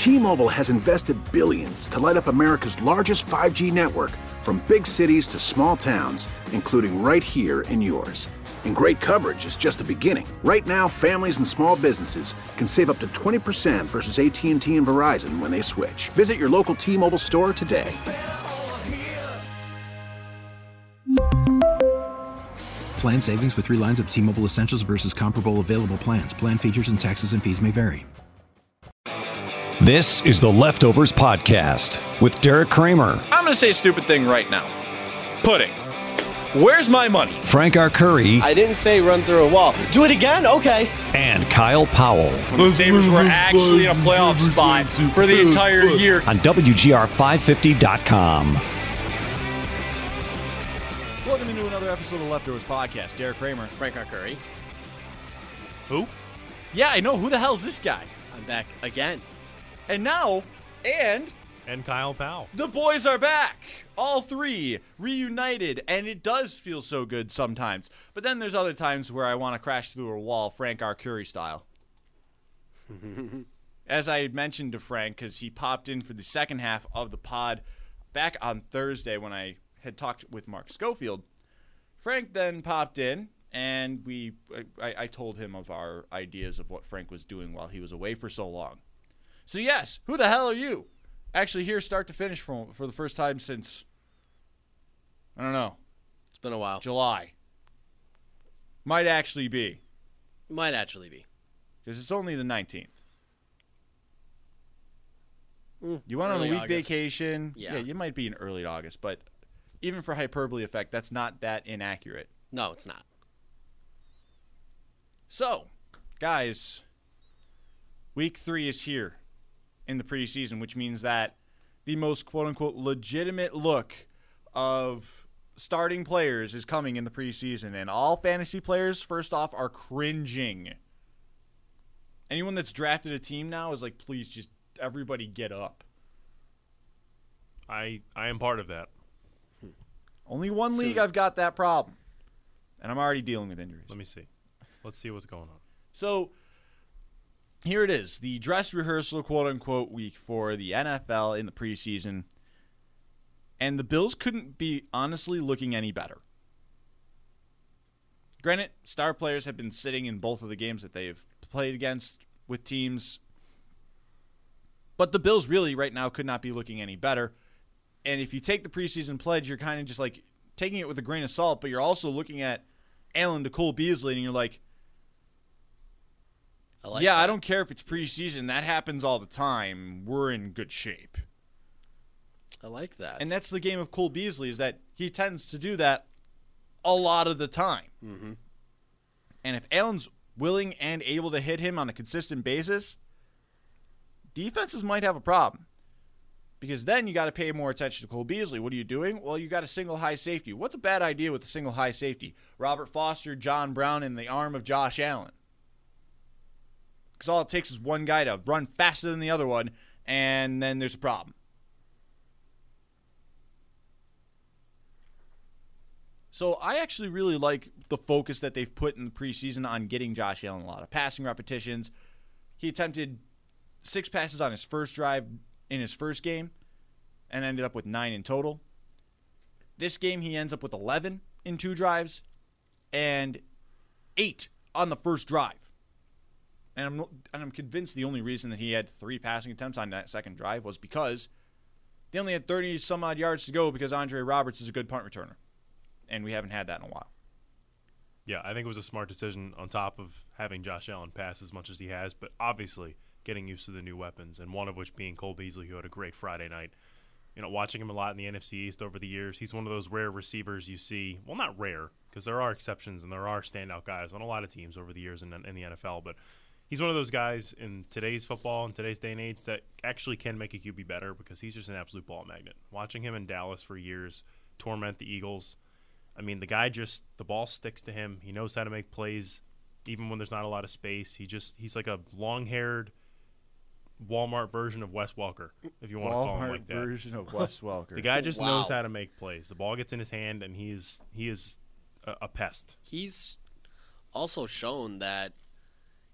T-Mobile has invested billions to light up America's largest 5G network, from big cities to small towns, including right here in yours. And great coverage is just the beginning. Right now, families and small businesses can save up to 20% versus AT&T and Verizon when they switch. Visit your local T-Mobile store today. Plan savings with 3 lines of T-Mobile Essentials versus comparable available plans. Plan features and taxes and fees may vary. This is the Leftovers Podcast with Derek Kramer. I'm going to say a stupid thing right now. Pudding. Where's my money? Frank Arcuri. I didn't say run through a wall. Do it again? Okay. And Kyle Powell. When the Sabres were actually in a playoff spot for the entire year. On WGR550.com. Welcome into another episode of the Leftovers Podcast. Derek Kramer. Frank Arcuri. Who? Yeah, I know. Who the hell is this guy? I'm back again. And now, and Kyle Powell. The boys are back. All three reunited, and it does feel so good sometimes. But then there's other times where I want to crash through a wall, Frank Arcuri style. As I had mentioned to Frank, because he popped in for the second half of the pod back on Thursday when I had talked with Mark Schofield. Frank then popped in, and I told him of our ideas of what Frank was doing while he was away for so long. So yes, who the hell are you? Actually here start to finish for the first time since, I don't know. It's been a while. July. Might actually be. Because it's only the 19th. You went on a week August. Vacation. Yeah, you might be in early August, but even for hyperbole effect, that's not that inaccurate. No, it's not. So, guys, week 3 is here in the preseason, which means that the most quote-unquote legitimate look of starting players is coming in the preseason, and all fantasy players, first off, are cringing. Anyone that's drafted a team now is like, please just everybody get up. I am part of that. Only one league I've got that problem, and I'm already dealing with injuries. Let me see. Let's see what's going on. So here it is, the dress rehearsal, quote-unquote, week for the NFL in the preseason. And the Bills couldn't be honestly looking any better. Granted, star players have been sitting in both of the games that they've played against with teams. But the Bills really right now could not be looking any better. And if you take the preseason pledge, you're kind of just like taking it with a grain of salt, but you're also looking at Allen to Cole Beasley, and you're like, I don't care if it's preseason. That happens all the time. We're in good shape. I like that. And that's the game of Cole Beasley, is that he tends to do that a lot of the time. Mm-hmm. And if Allen's willing and able to hit him on a consistent basis, defenses might have a problem. Because then you got to pay more attention to Cole Beasley. What are you doing? Well, you got a single high safety. What's a bad idea with a single high safety? Robert Foster, John Brown, and the arm of Josh Allen. Because all it takes is one guy to run faster than the other one, and then there's a problem. So I actually really like the focus that they've put in the preseason on getting Josh Allen a lot of passing repetitions. He attempted 6 passes on his first drive in his first game and ended up with 9 in total. This game he ends up with 11 in 2 drives and 8 on the first drive. And I'm convinced the only reason that he had 3 passing attempts on that second drive was because they only had 30 some odd yards to go because Andre Roberts is a good punt returner. And we haven't had that in a while. Yeah, I think it was a smart decision on top of having Josh Allen pass as much as he has, but obviously getting used to the new weapons, and one of which being Cole Beasley, who had a great Friday night. You know, watching him a lot in the NFC East over the years, he's one of those rare receivers you see. Well, not rare, because there are exceptions and there are standout guys on a lot of teams over the years in the NFL, but he's one of those guys in today's football, in today's day and age, that actually can make a QB better because he's just an absolute ball magnet. Watching him in Dallas for years torment the Eagles, I mean, the guy just, the ball sticks to him. He knows how to make plays even when there's not a lot of space. He's like a long-haired Walmart version of Wes Welker, if you want to call him like that. Walmart version of Wes Welker. The guy just knows how to make plays. The ball gets in his hand, and he is a pest. He's also shown that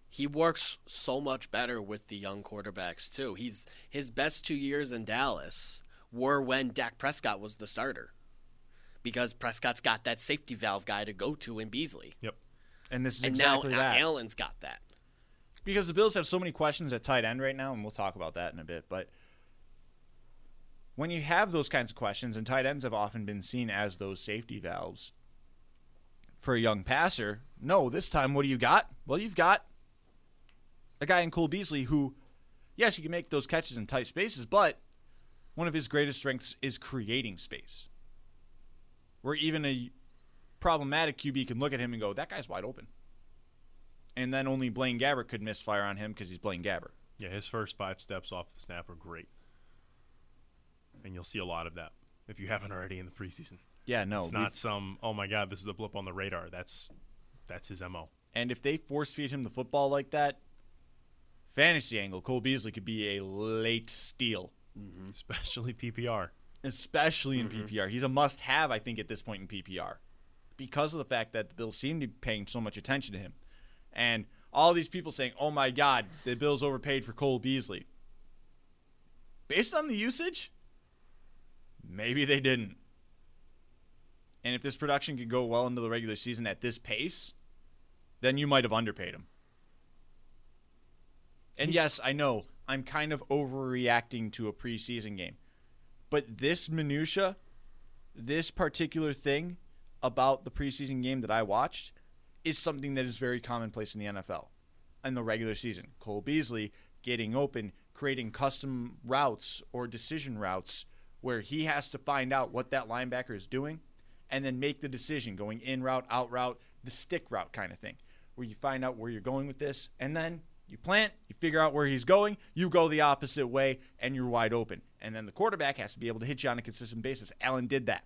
He works so much better with the young quarterbacks, too. His best 2 years in Dallas were when Dak Prescott was the starter, because Prescott's got that safety valve guy to go to in Beasley. Yep. And this is And exactly now that. Allen's got that. Because the Bills have so many questions at tight end right now, and we'll talk about that in a bit. But when you have those kinds of questions, and tight ends have often been seen as those safety valves for a young passer, no, this time what do you got? Well, you've got a guy in Cole Beasley who, yes, he can make those catches in tight spaces, but one of his greatest strengths is creating space. Where even a problematic QB can look at him and go, that guy's wide open. And then only Blaine Gabbert could misfire on him because he's Blaine Gabbert. Yeah, his first 5 steps off the snap are great. And you'll see a lot of that if you haven't already in the preseason. Yeah, no. It's not some, oh my God, this is a blip on the radar. That's his MO. And if they force feed him the football like that, fantasy angle, Cole Beasley could be a late steal. Mm-hmm. Especially PPR. Especially in PPR. He's a must-have, I think, at this point in PPR. Because of the fact that the Bills seem to be paying so much attention to him. And all these people saying, oh my God, the Bills overpaid for Cole Beasley. Based on the usage, maybe they didn't. And if this production could go well into the regular season at this pace, then you might have underpaid him. And yes, I know, I'm kind of overreacting to a preseason game. But this minutia, this particular thing about the preseason game that I watched is something that is very commonplace in the NFL. In the regular season, Cole Beasley getting open, creating custom routes or decision routes where he has to find out what that linebacker is doing and then make the decision going in route, out route, the stick route kind of thing, where you find out where you're going with this and then you plant, you figure out where he's going, you go the opposite way, and you're wide open. And then the quarterback has to be able to hit you on a consistent basis. Allen did that.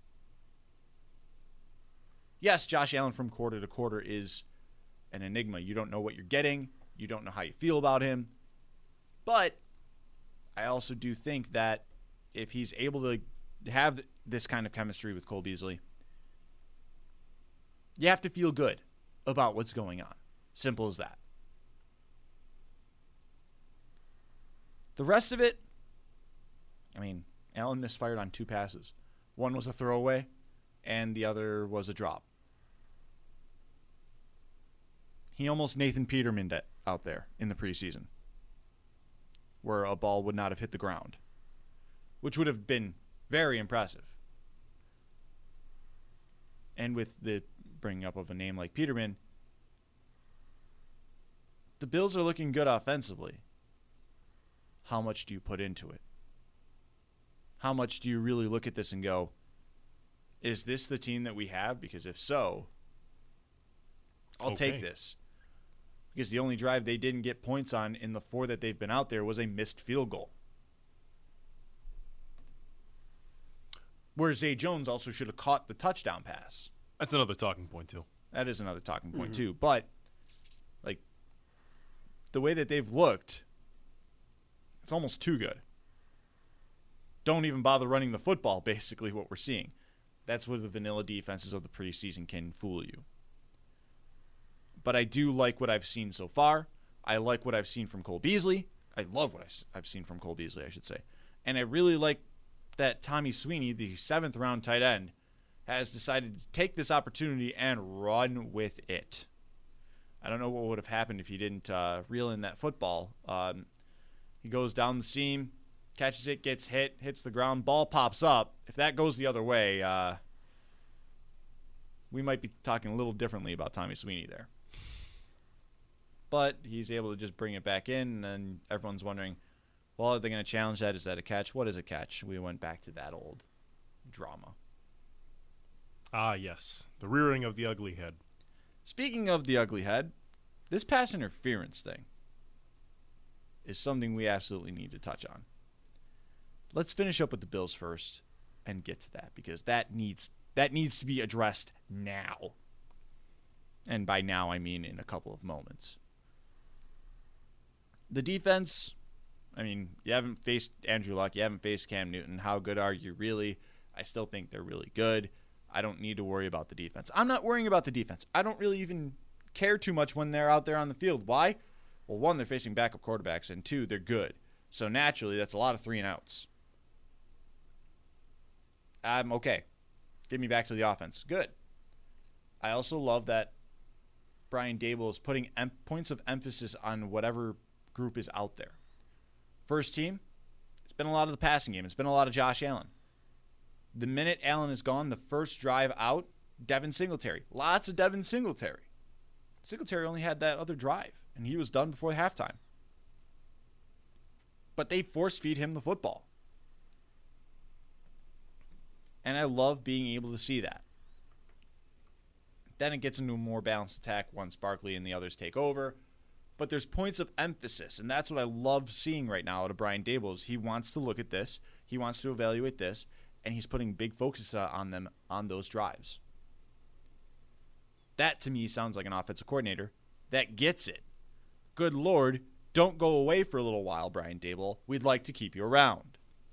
Yes, Josh Allen from quarter to quarter is an enigma. You don't know what you're getting. You don't know how you feel about him. But I also do think that if he's able to have this kind of chemistry with Cole Beasley, you have to feel good about what's going on. Simple as that. The rest of it, I mean, Allen misfired on 2 passes. One was a throwaway, and the other was a drop. He almost Nathan Peterman'd it out there in the preseason, where a ball would not have hit the ground, which would have been very impressive. And with the bringing up of a name like Peterman, the Bills are looking good offensively. How much do you put into it? How much do you really look at this and go, is this the team that we have? Because if so, I'll take this. Because the only drive they didn't get points on in the 4 that they've been out there was a missed field goal. Where Zay Jones also should have caught the touchdown pass. That's another talking point, too. That is another talking point, too. But, like, the way that they've looked, it's almost too good. Don't even bother running the football, basically, what we're seeing. That's where the vanilla defenses of the preseason can fool you. But I do like what I've seen so far. I like what I've seen from Cole Beasley. I love what I've seen from Cole Beasley, I should say. And I really like that Tommy Sweeney, the 7th-round tight end, has decided to take this opportunity and run with it. I don't know what would have happened if he didn't reel in that football. He goes down the seam, catches it, gets hit, hits the ground, ball pops up. If that goes the other way, we might be talking a little differently about Tommy Sweeney there. But he's able to just bring it back in, and then everyone's wondering, well, are they going to challenge that? Is that a catch? What is a catch? We went back to that old drama. Ah, yes. The rearing of the ugly head. Speaking of the ugly head, this pass interference thing is something we absolutely need to touch on. Let's finish up with the Bills first and get to that, because that needs to be addressed now. And by now, I mean in a couple of moments. The defense, I mean, you haven't faced Andrew Luck, you haven't faced Cam Newton. How good are you really? I still think they're really good. I don't need to worry about the defense. I'm not worrying about the defense. I don't really even care too much when they're out there on the field. Why? Well, one, they're facing backup quarterbacks, and two, they're good. So naturally, that's a lot of 3 and outs. I'm okay. Get me back to the offense. Good. I also love that Brian Daboll is putting points of emphasis on whatever group is out there. First team, it's been a lot of the passing game. It's been a lot of Josh Allen. The minute Allen is gone, the first drive out, Devin Singletary. Lots of Devin Singletary. Singletary only had that other drive, and he was done before halftime. But they force-feed him the football. And I love being able to see that. Then it gets into a more balanced attack once Barkley and the others take over. But there's points of emphasis, and that's what I love seeing right now out of Brian Daboll is he wants to look at this, he wants to evaluate this, and he's putting big focus on them on those drives. That, to me, sounds like an offensive coordinator that gets it. Good Lord, don't go away for a little while, Brian Daboll. We'd like to keep you around.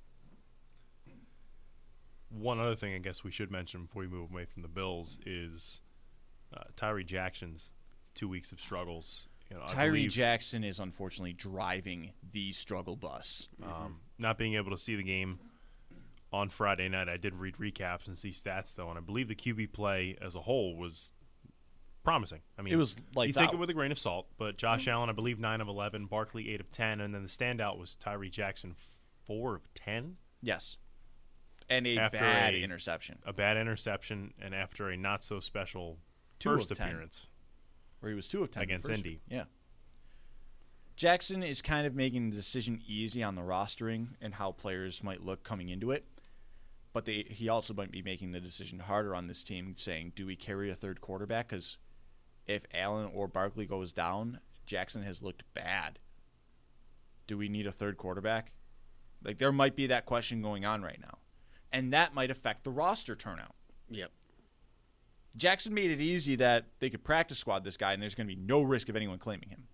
One other thing I guess we should mention before we move away from the Bills is Tyree Jackson's 2 weeks of struggles. Tyree Jackson is unfortunately driving the struggle bus. Not being able to see the game on Friday night, I did read recaps and see stats, though, and I believe the QB play as a whole was promising. I mean, it was like you take it with a grain of salt, but Josh Allen, I believe, 9 of 11, Barkley 8 of 10, and then the standout was Tyree Jackson 4 of 10? Yes. And a bad interception. A bad interception, and after a not-so-special first appearance. Where he was 2 of 10. Against Indy. Yeah. Jackson is kind of making the decision easy on the rostering and how players might look coming into it. But he also might be making the decision harder on this team, saying, do we carry a third quarterback? Because if Allen or Barkley goes down, Jackson has looked bad. Do we need a third quarterback? Like, there might be that question going on right now. And that might affect the roster turnout. Yep. Jackson made it easy that they could practice squad this guy and there's going to be no risk of anyone claiming him.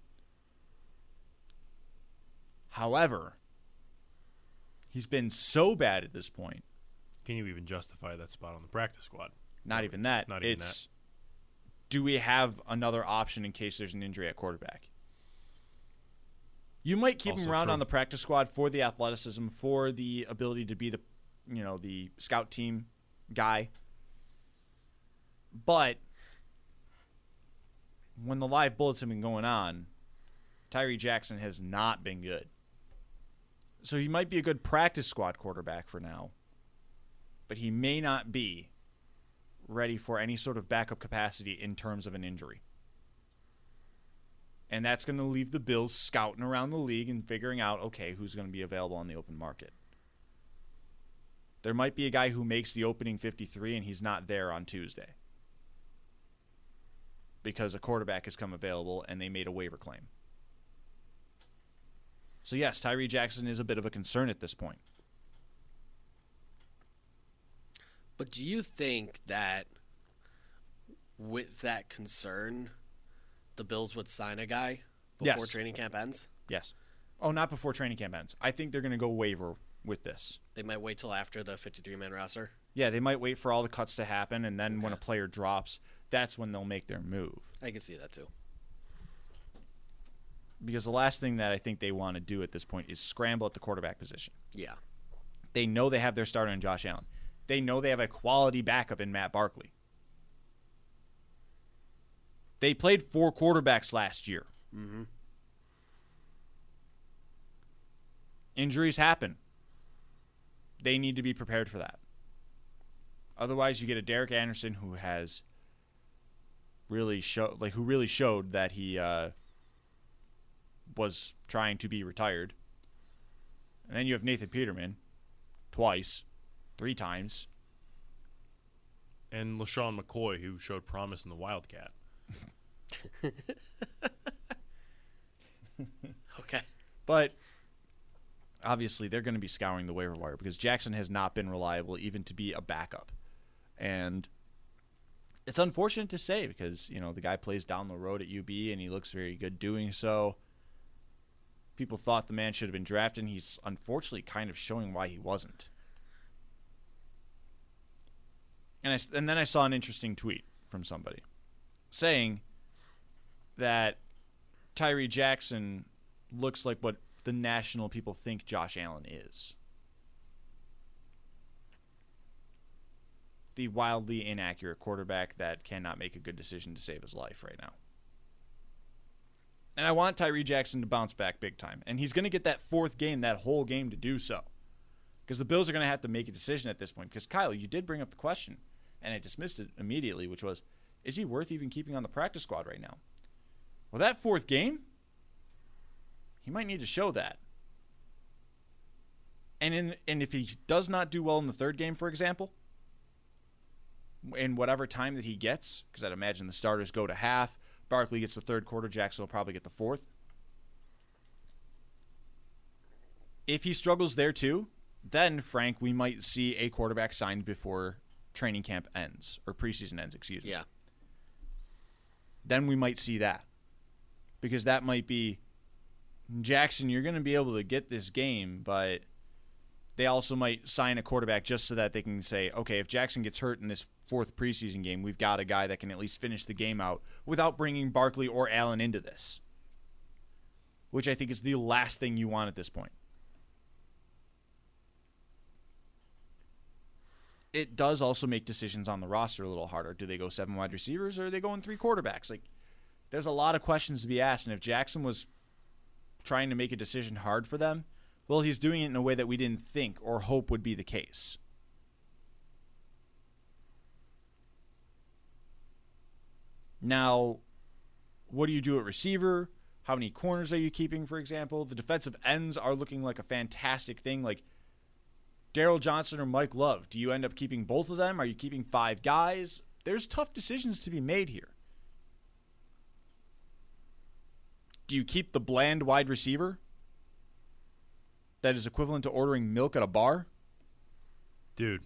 However, he's been so bad at this point. Can you even justify that spot on the practice squad? Not even that. Not even that. Do we have another option in case there's an injury at quarterback? You might keep him around on the practice squad for the athleticism, for the ability to be the scout team guy. But when the live bullets have been going on, Tyree Jackson has not been good. So he might be a good practice squad quarterback for now, but he may not be ready for any sort of backup capacity in terms of an injury. And that's going to leave the Bills scouting around the league and figuring out, okay, who's going to be available on the open market. There might be a guy who makes the opening 53 and he's not there on Tuesday because a quarterback has come available and they made a waiver claim. So yes, Tyree Jackson is a bit of a concern at this point. But do you think that with that concern, the Bills would sign a guy before training camp ends? Yes. Oh, not before training camp ends. I think they're going to go waiver with this. They might wait till after the 53-man roster? Yeah, they might wait for all the cuts to happen, and then when a player drops, that's when they'll make their move. I can see that too. Because the last thing that I think they want to do at this point is scramble at the quarterback position. Yeah. They know they have their starter in Josh Allen. They know they have a quality backup in Matt Barkley. They played 4 quarterbacks last year. Mm-hmm. Injuries happen. They need to be prepared for that. Otherwise, you get a Derek Anderson who has really showed that he was trying to be retired. And then you have Nathan Peterman twice, 3 times. And LaShawn McCoy, who showed promise in the Wildcat. Okay. But obviously they're going to be scouring the waiver wire because Jackson has not been reliable even to be a backup. And it's unfortunate to say because, the guy plays down the road at UB and he looks very good doing so. People thought the man should have been drafted, and he's unfortunately kind of showing why he wasn't. And then I saw an interesting tweet from somebody saying, that Tyree Jackson looks like what the national people think Josh Allen is. The wildly inaccurate quarterback that cannot make a good decision to save his life right now. And I want Tyree Jackson to bounce back big time. And he's going to get that fourth game, that whole game, to do so. Because the Bills are going to have to make a decision at this point. Because, Kyle, you did bring up the question, and I dismissed it immediately, which was, is he worth even keeping on the practice squad right now? Well, that fourth game, he might need to show that. And if he does not do well in the third game, for example, in whatever time that he gets, because I'd imagine the starters go to half, Barkley gets the third quarter, Jackson will probably get the fourth. If he struggles there too, then, Frank, we might see a quarterback signed before training camp ends, or preseason ends, excuse me. Yeah. Then we might see that. Because that might be, Jackson, you're going to be able to get this game, but they also might sign a quarterback just so that they can say, okay, if Jackson gets hurt in this fourth preseason game, we've got a guy that can at least finish the game out without bringing Barkley or Allen into this. Which I think is the last thing you want at this point. It does also make decisions on the roster a little harder. Do they go 7 wide receivers or are they going 3 quarterbacks? Like, there's a lot of questions to be asked, and if Jackson was trying to make a decision hard for them, well, he's doing it in a way that we didn't think or hope would be the case. Now, what do you do at receiver? How many corners are you keeping, for example? The defensive ends are looking like a fantastic thing. Like Darryl Johnson or Mike Love. Do you end up keeping both of them? Are you keeping 5 guys? There's tough decisions to be made here. Do you keep the bland wide receiver that is equivalent to ordering milk at a bar? Dude.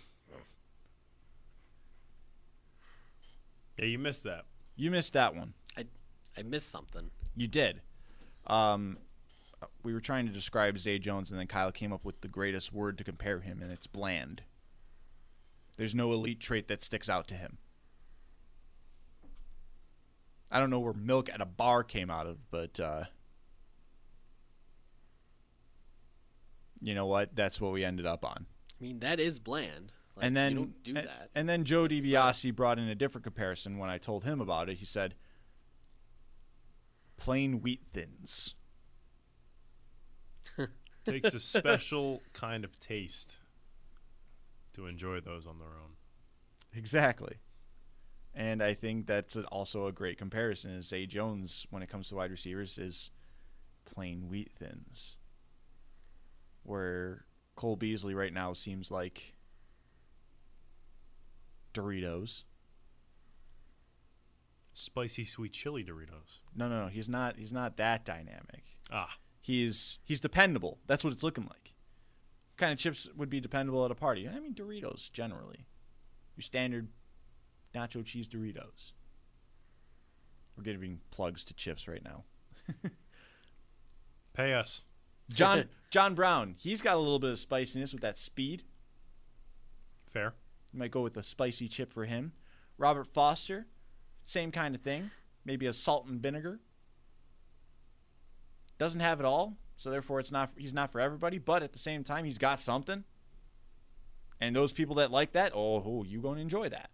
Yeah, you missed that. You missed that one. I missed something. You did. We were trying to describe Zay Jones, and then Kyle came up with the greatest word to compare him, and it's bland. There's no elite trait that sticks out to him. I don't know where milk at a bar came out of, but you know what? That's what we ended up on. I mean, that is bland. Like, And then you don't do that. And then Joe DiBiase brought in a different comparison when I told him about it. He said, plain wheat thins. Takes a special kind of taste to enjoy those on their own. Exactly. And I think that's also a great comparison. Is Zay Jones, when it comes to wide receivers, is plain wheat thins. Where Cole Beasley right now seems like Doritos. Spicy sweet chili Doritos. No. He's not that dynamic. Ah. He's dependable. That's what it's looking like. What kind of chips would be dependable at a party? I mean, Doritos, generally. Your standard nacho cheese Doritos. We're giving plugs to chips right now. Pay us. John Brown, he's got a little bit of spiciness with that speed. Fair. You might go with a spicy chip for him. Robert Foster, same kind of thing. Maybe a salt and vinegar. Doesn't have it all, so therefore he's not for everybody, but at the same time, he's got something. And those people that like that, you're going to enjoy that.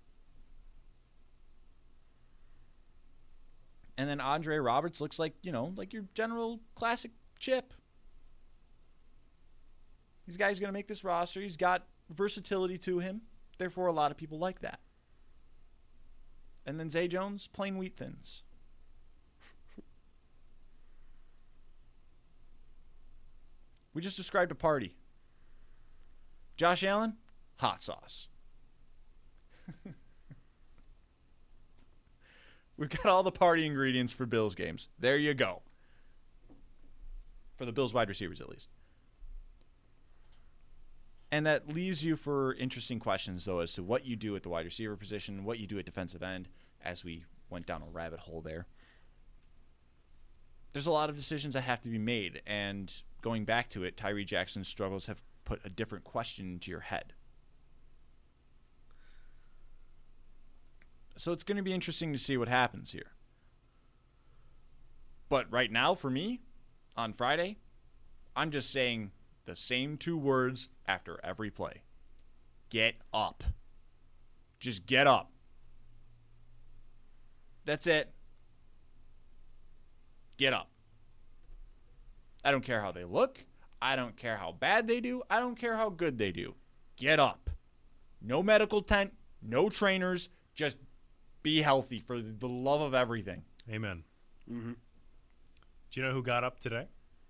And then Andre Roberts looks like, like your general classic chip. This guy's going to make this roster. He's got versatility to him. Therefore, a lot of people like that. And then Zay Jones, plain wheat thins. We just described a party. Josh Allen, hot sauce. We've got all the party ingredients for Bills games. There you go. For the Bills wide receivers, at least. And that leaves you for interesting questions, though, as to what you do at the wide receiver position, what you do at defensive end, as we went down a rabbit hole there. There's a lot of decisions that have to be made, and going back to it, Tyree Jackson's struggles have put a different question into your head. So it's going to be interesting to see what happens here. But right now, for me, on Friday, I'm just saying the same 2 words after every play. Get up. Just get up. That's it. Get up. I don't care how they look. I don't care how bad they do. I don't care how good they do. Get up. No medical tent, no trainers. Just be healthy for the love of everything. Amen. Mm-hmm. Do you know who got up today?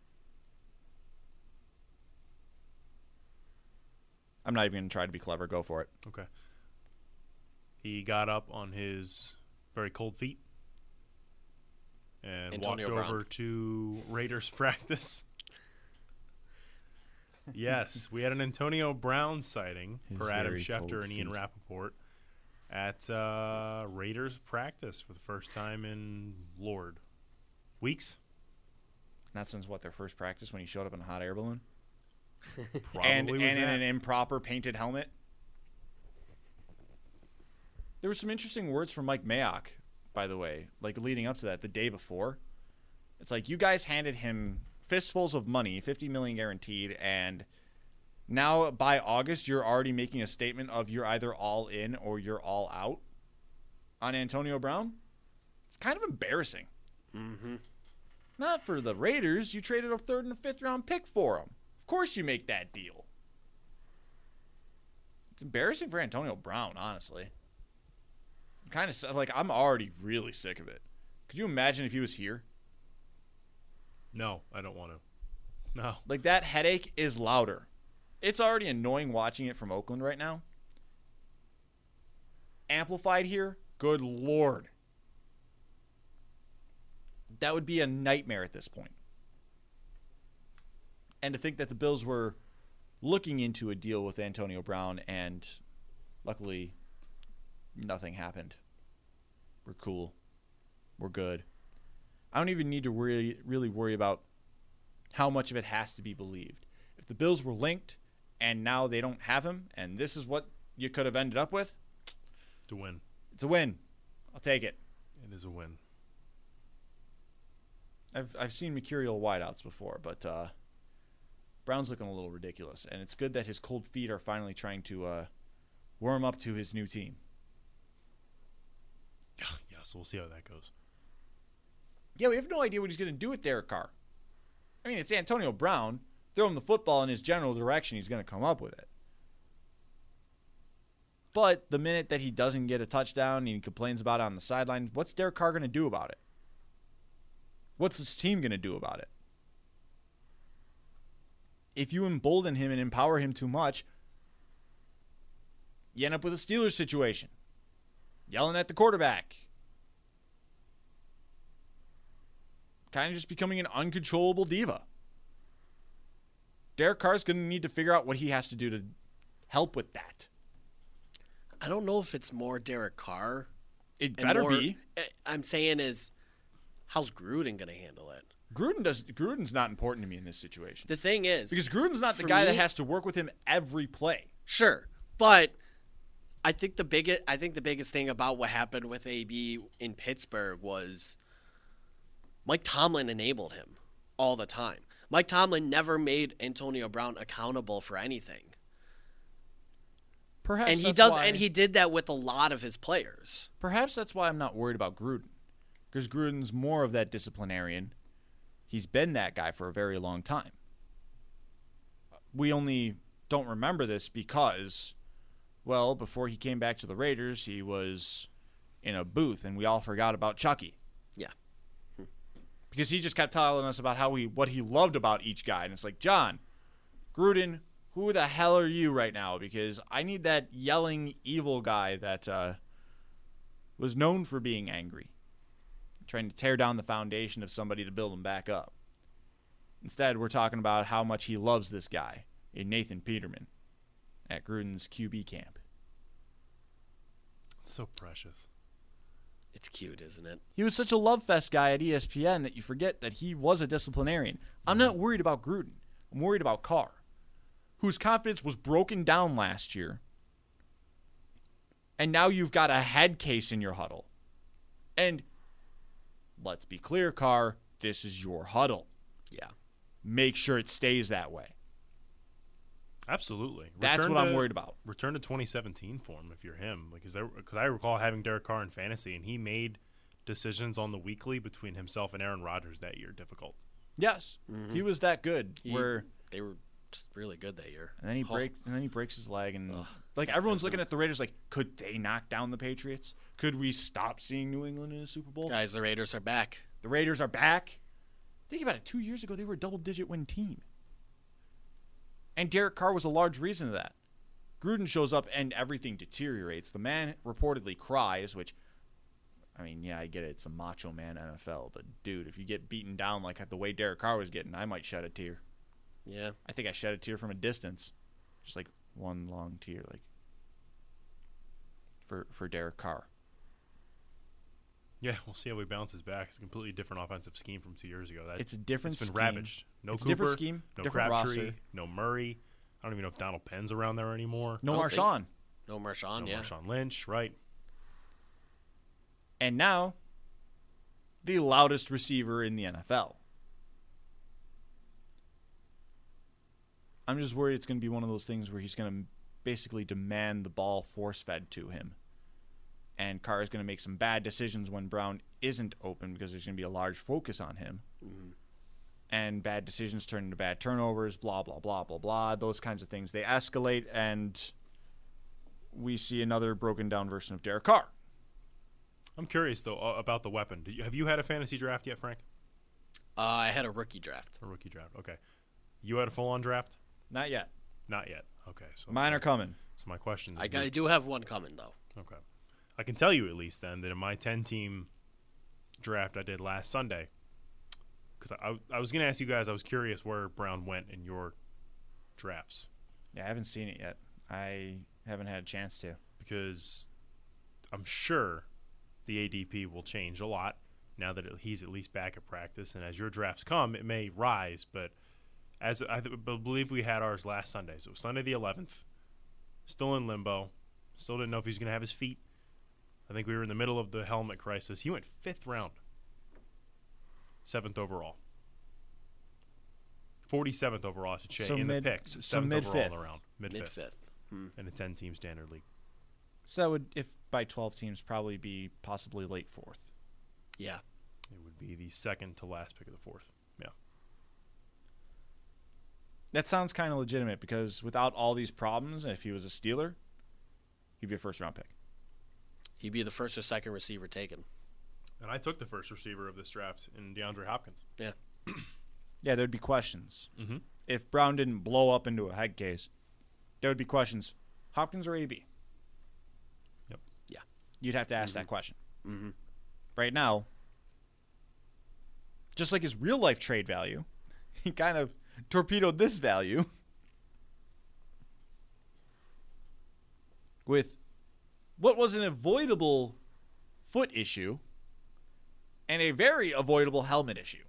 I'm not even going to try to be clever. Go for it. Okay. He got up on his very cold feet and Antonio walked Brown. over to Raiders practice. Yes, we had an Antonio Brown sighting for Adam Schefter and Ian Rappaport at Raiders practice for the first time in weeks. Not since their first practice when he showed up in a hot air balloon? Probably and was in that. an improper painted helmet? There were some interesting words from Mike Mayock, by the way, leading up to that, the day before. It's like you guys handed him fistfuls of money, $50 million guaranteed, and now by August you're already making a statement of you're either all in or you're all out on Antonio Brown. It's kind of embarrassing. Mm-hmm. Not for the Raiders. You traded a 3rd and a 5th round pick for him. Of course you make that deal. It's embarrassing for Antonio Brown, honestly. I'm already really sick of it. Could you imagine if he was here? No, I don't want to. No. That headache is louder. It's already annoying watching it from Oakland right now. Amplified here, good Lord. That would be a nightmare at this point. And to think that the Bills were looking into a deal with Antonio Brown, and luckily nothing happened. We're cool. We're good. I don't even need to really worry about how much of it has to be believed. If the Bills were linked and now they don't have him, and this is what you could have ended up with, It's a win. It's a win. I'll take it. It is a win. I've seen mercurial wideouts before, but Brown's looking a little ridiculous, and it's good that his cold feet are finally trying to warm up to his new team. Yeah, so we'll see how that goes. Yeah, we have no idea what he's going to do with Derek Carr. I mean, it's Antonio Brown. Throw him the football in his general direction, he's going to come up with it. But the minute that he doesn't get a touchdown and he complains about it on the sideline, what's Derek Carr going to do about it? What's his team going to do about it? If you embolden him and empower him too much, you end up with a Steelers situation. Yelling at the quarterback. Kind of just becoming an uncontrollable diva. Derek Carr's going to need to figure out what he has to do to help with that. I don't know if it's more Derek Carr. It better be. I'm saying is, how's Gruden going to handle it? Gruden's not important to me in this situation. The thing is, Because Gruden's not the guy that has to work with him every play. Sure, but I think the biggest thing about what happened with AB in Pittsburgh was Mike Tomlin enabled him all the time. Mike Tomlin never made Antonio Brown accountable for anything. Perhaps and he did that with a lot of his players. Perhaps that's why I'm not worried about Gruden. Because Gruden's more of that disciplinarian. He's been that guy for a very long time. We only don't remember this because, well, before he came back to the Raiders, he was in a booth, and we all forgot about Chucky. Yeah. Because he just kept telling us about what he loved about each guy. And it's like, John, Gruden, who the hell are you right now? Because I need that yelling evil guy that was known for being angry, trying to tear down the foundation of somebody to build him back up. Instead, we're talking about how much he loves this guy, in Nathan Peterman, at Gruden's QB camp. It's so precious. It's cute, isn't it? He was such a love fest guy at ESPN that you forget that he was a disciplinarian. I'm not worried about Gruden. I'm worried about Carr, whose confidence was broken down last year. And now you've got a head case in your huddle. And let's be clear, Carr, this is your huddle. Yeah. Make sure it stays that way. Absolutely. That's what I'm worried about. Return to 2017 form if you're him. Because I recall having Derek Carr in fantasy, and he made decisions on the weekly between himself and Aaron Rodgers that year difficult. Yes, he was that good. They were just really good that year. And then he breaks his leg, and everyone's looking at the Raiders like, could they knock down the Patriots? Could we stop seeing New England in a Super Bowl? Guys, the Raiders are back. The Raiders are back. Think about it. 2 years ago, they were a double-digit win team. And Derek Carr was a large reason of that. Gruden shows up, and everything deteriorates. The man reportedly cries, which, I mean, yeah, I get it. It's a macho man NFL. But, dude, if you get beaten down like the way Derek Carr was getting, I might shed a tear. Yeah. I think I shed a tear from a distance. Just like one long tear, like for Derek Carr. Yeah, we'll see how he bounces back. It's a completely different offensive scheme from 2 years ago. It's a different scheme. It's been ravaged. No it's Cooper, different scheme, no different Crabtree, roster. no Murray. I don't even know if Donald Penn's around there anymore. No Marshawn. No Marshawn, yeah. Marshawn Lynch, right. And now, the loudest receiver in the NFL. I'm just worried it's going to be one of those things where he's going to basically demand the ball force-fed to him. And Carr is going to make some bad decisions when Brown isn't open because there's going to be a large focus on him. Mm-hmm. And bad decisions turn into bad turnovers, blah, blah, blah, blah, blah. Those kinds of things. They escalate, and we see another broken-down version of Derek Carr. I'm curious, though, about the weapon. Have you had a fantasy draft yet, Frank? I had a rookie draft. A rookie draft, okay. You had a full-on draft? Not yet. Not yet. Okay. So mine are coming. So my question is... I do have one coming, though. Okay. I can tell you at least then that in my 10-team draft I did last Sunday, because I was going to ask you guys, I was curious where Brown went in your drafts. Yeah, I haven't seen it yet. I haven't had a chance to. Because I'm sure the ADP will change a lot now that he's at least back at practice. And as your drafts come, it may rise. But as I believe we had ours last Sunday. So Sunday the 11th, still in limbo. Still didn't know if he was going to have his feet. I think we were in the middle of the helmet crisis. He went 5th round. 7th overall. 47th overall, I should say, in the picks. 7th overall around. Mid-5th. In a 10-team standard league. So that would, if by 12 teams, probably be possibly late 4th. Yeah. It would be the second to last pick of the 4th. Yeah. That sounds kind of legitimate because without all these problems, if he was a Steeler, he'd be a first-round pick. He'd be the first or second receiver taken. And I took the first receiver of this draft in DeAndre Hopkins. Yeah. Yeah, there'd be questions. Mm-hmm. If Brown didn't blow up into a head case, there would be questions. Hopkins or AB? Yep. Yeah. You'd have to ask that question. Mm-hmm. Right now, just like his real-life trade value, he kind of torpedoed this value with what was an avoidable foot issue and a very avoidable helmet issue.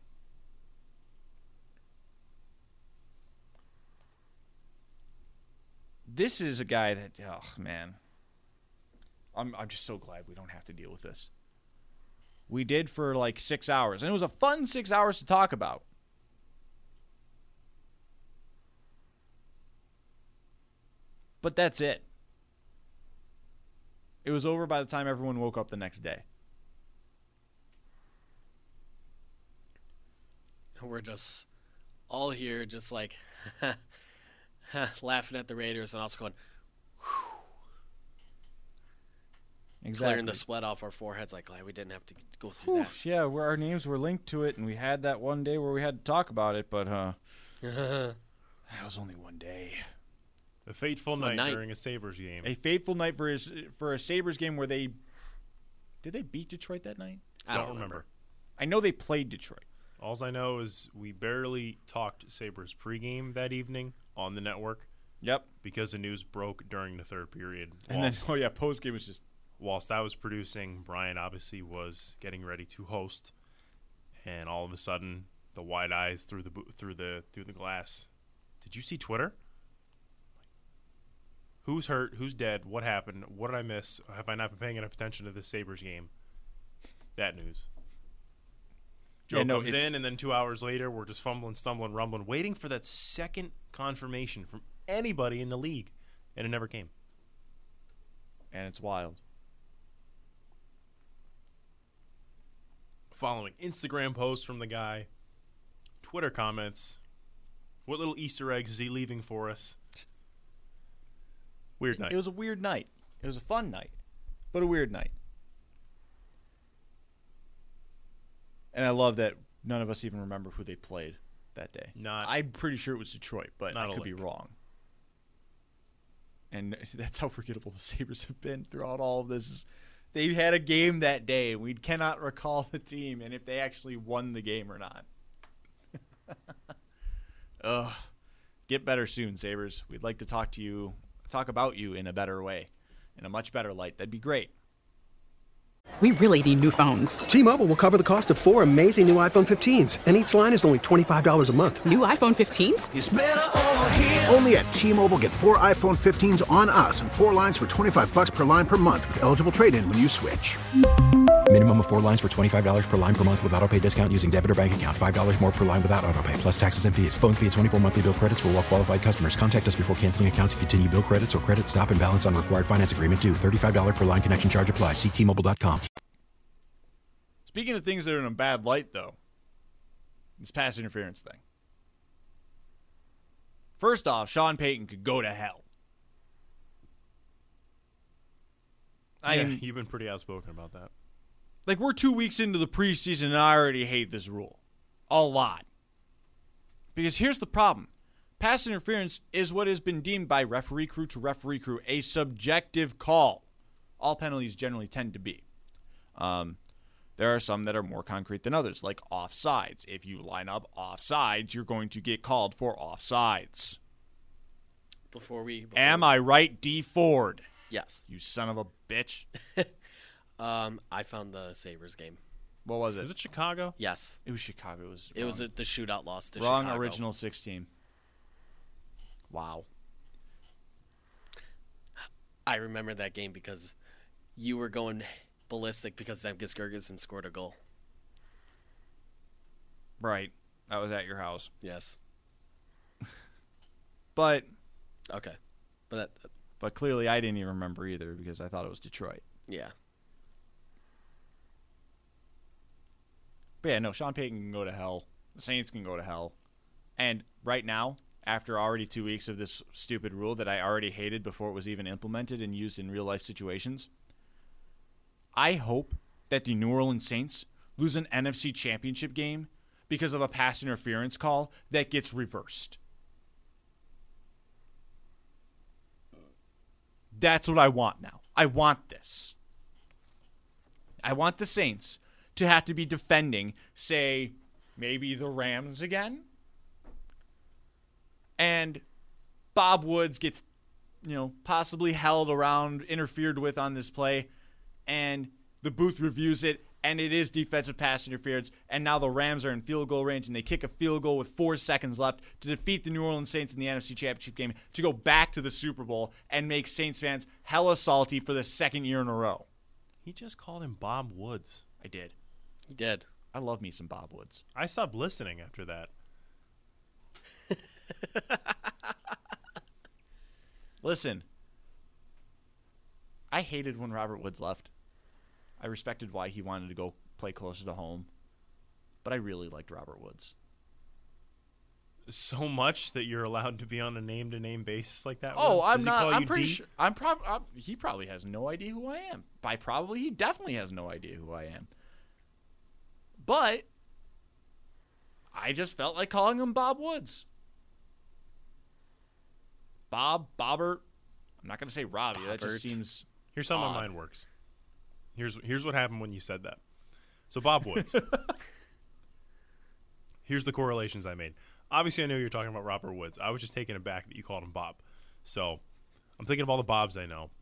This is a guy that, oh man, I'm just so glad we don't have to deal with this. We did for like 6 hours, and it was a fun 6 hours to talk about. But that's it. It was over by the time everyone woke up the next day. We're just all here just like laughing at the Raiders and also going, whew. Exactly. Clearing the sweat off our foreheads, like glad we didn't have to go through that. Yeah, where our names were linked to it, and we had that one day where we had to talk about it, but that was only one day. A fateful night during a Sabres game. A fateful night for a Sabres game where did they beat Detroit that night? I don't remember. I know they played Detroit. All I know is we barely talked Sabres pregame that evening on the network. Yep. Because the news broke during the third period. And then, postgame was just... Whilst I was producing, Brian obviously was getting ready to host, and all of a sudden, the wide eyes through the glass. Did you see Twitter? Who's hurt? Who's dead? What happened? What did I miss? Have I not been paying enough attention to this Sabres game? That news. Joe comes in, and then 2 hours later, we're just fumbling, stumbling, rumbling, waiting for that second confirmation from anybody in the league, and it never came. And it's wild. Following Instagram posts from the guy, Twitter comments. What little Easter eggs is he leaving for us? Weird night. It was a weird night. It was a fun night, but a weird night. And I love that none of us even remember who they played that day. I'm pretty sure it was Detroit, but I could be wrong. And that's how forgettable the Sabres have been throughout all of this. They had a game that day, and we cannot recall the team and if they actually won the game or not. Ugh. Get better soon, Sabres. We'd like to talk about you in a better way, in a much better light. That'd be great. We really need new phones. T-Mobile will cover the cost of 4 amazing new iPhone 15s, and each line is only $25 a month. New iPhone 15s? It's better over here. Only at T-Mobile, get 4 iPhone 15s on us and 4 lines for $25 per line per month with eligible trade-in when you switch. Minimum of 4 lines for $25 per line per month with autopay discount using debit or bank account. $5 more per line without autopay, plus taxes and fees. Phone fee at 24 monthly bill credits for well-qualified customers. Contact us before canceling account to continue bill credits or credit stop and balance on required finance agreement due. $35 per line connection charge applies. See T-Mobile.com. Speaking of things that are in a bad light, though, this pass interference thing. First off, Sean Payton could go to hell. You've been pretty outspoken about that. Like, we're 2 weeks into the preseason, and I already hate this rule. A lot. Because here's the problem. Pass interference is what has been deemed by referee crew to referee crew a subjective call. All penalties generally tend to be. There are some that are more concrete than others, like offsides. If you line up offsides, you're going to get called for offsides. Am I right, D. Ford? Yes. You son of a bitch. I found the Sabres game. What was it? Was it Chicago? Yes. It was Chicago. It was the shootout loss to Wrong Chicago. original 16. Wow. I remember that game because you were going ballistic because Zemgus Girgensson scored a goal. Right. I was at your house. Yes. But okay. But clearly I didn't even remember either because I thought it was Detroit. Yeah. But yeah, no, Sean Payton can go to hell. The Saints can go to hell. And right now, after already 2 weeks of this stupid rule that I already hated before it was even implemented and used in real-life situations, I hope that the New Orleans Saints lose an NFC championship game because of a pass interference call that gets reversed. That's what I want now. I want this. I want the Saints to have to be defending, say, maybe the Rams again. And Bob Woods gets, possibly held around, interfered with on this play, and the booth reviews it, and it is defensive pass interference, and now the Rams are in field goal range, and they kick a field goal with 4 seconds left to defeat the New Orleans Saints in the NFC Championship game to go back to the Super Bowl and make Saints fans hella salty for the second year in a row. He just called him Bob Woods. I did. He did. I love me some Bob Woods. I stopped listening after that. Listen, I hated when Robert Woods left. I respected why he wanted to go play closer to home, but I really liked Robert Woods. So much that you're allowed to be on a name-to-name basis like that? Oh, I'm Does not. He call I'm you pretty D? sure. He probably has no idea who I am. He definitely has no idea who I am. But I just felt like calling him Bob Woods. Bobbert. I'm not going to say Robbie. That just seems. Here's how my mind works. Here's what happened when you said that. So Bob Woods. Here's the correlations I made. Obviously, I know you're talking about Robert Woods. I was just taken aback that you called him Bob. So I'm thinking of all the Bobs I know.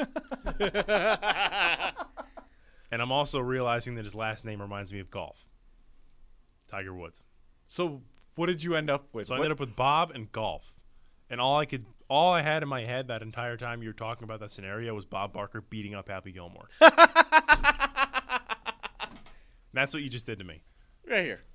And I'm also realizing that his last name reminds me of golf. Tiger Woods. So what did you end up with? So I ended up with Bob and golf. And all I had in my head that entire time you were talking about that scenario was Bob Barker beating up Happy Gilmore. That's what you just did to me. Right here.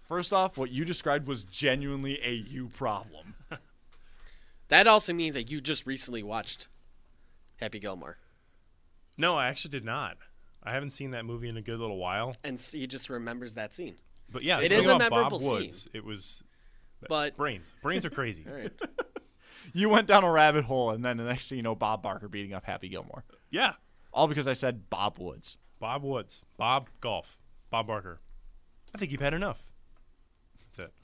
First off, what you described was genuinely a you problem. That also means that you just recently watched Happy Gilmore. No, I actually did not. I haven't seen that movie in a good little while. And he just remembers that scene. But yeah, it is a about memorable Bob Woods. scene. It was But brains. Brains are crazy. all right. You went down a rabbit hole, and then the next thing you know, Bob Barker beating up Happy Gilmore. Yeah. All because I said Bob Woods. Bob Woods. Bob Golf. Bob Barker. I think you've had enough. That's it.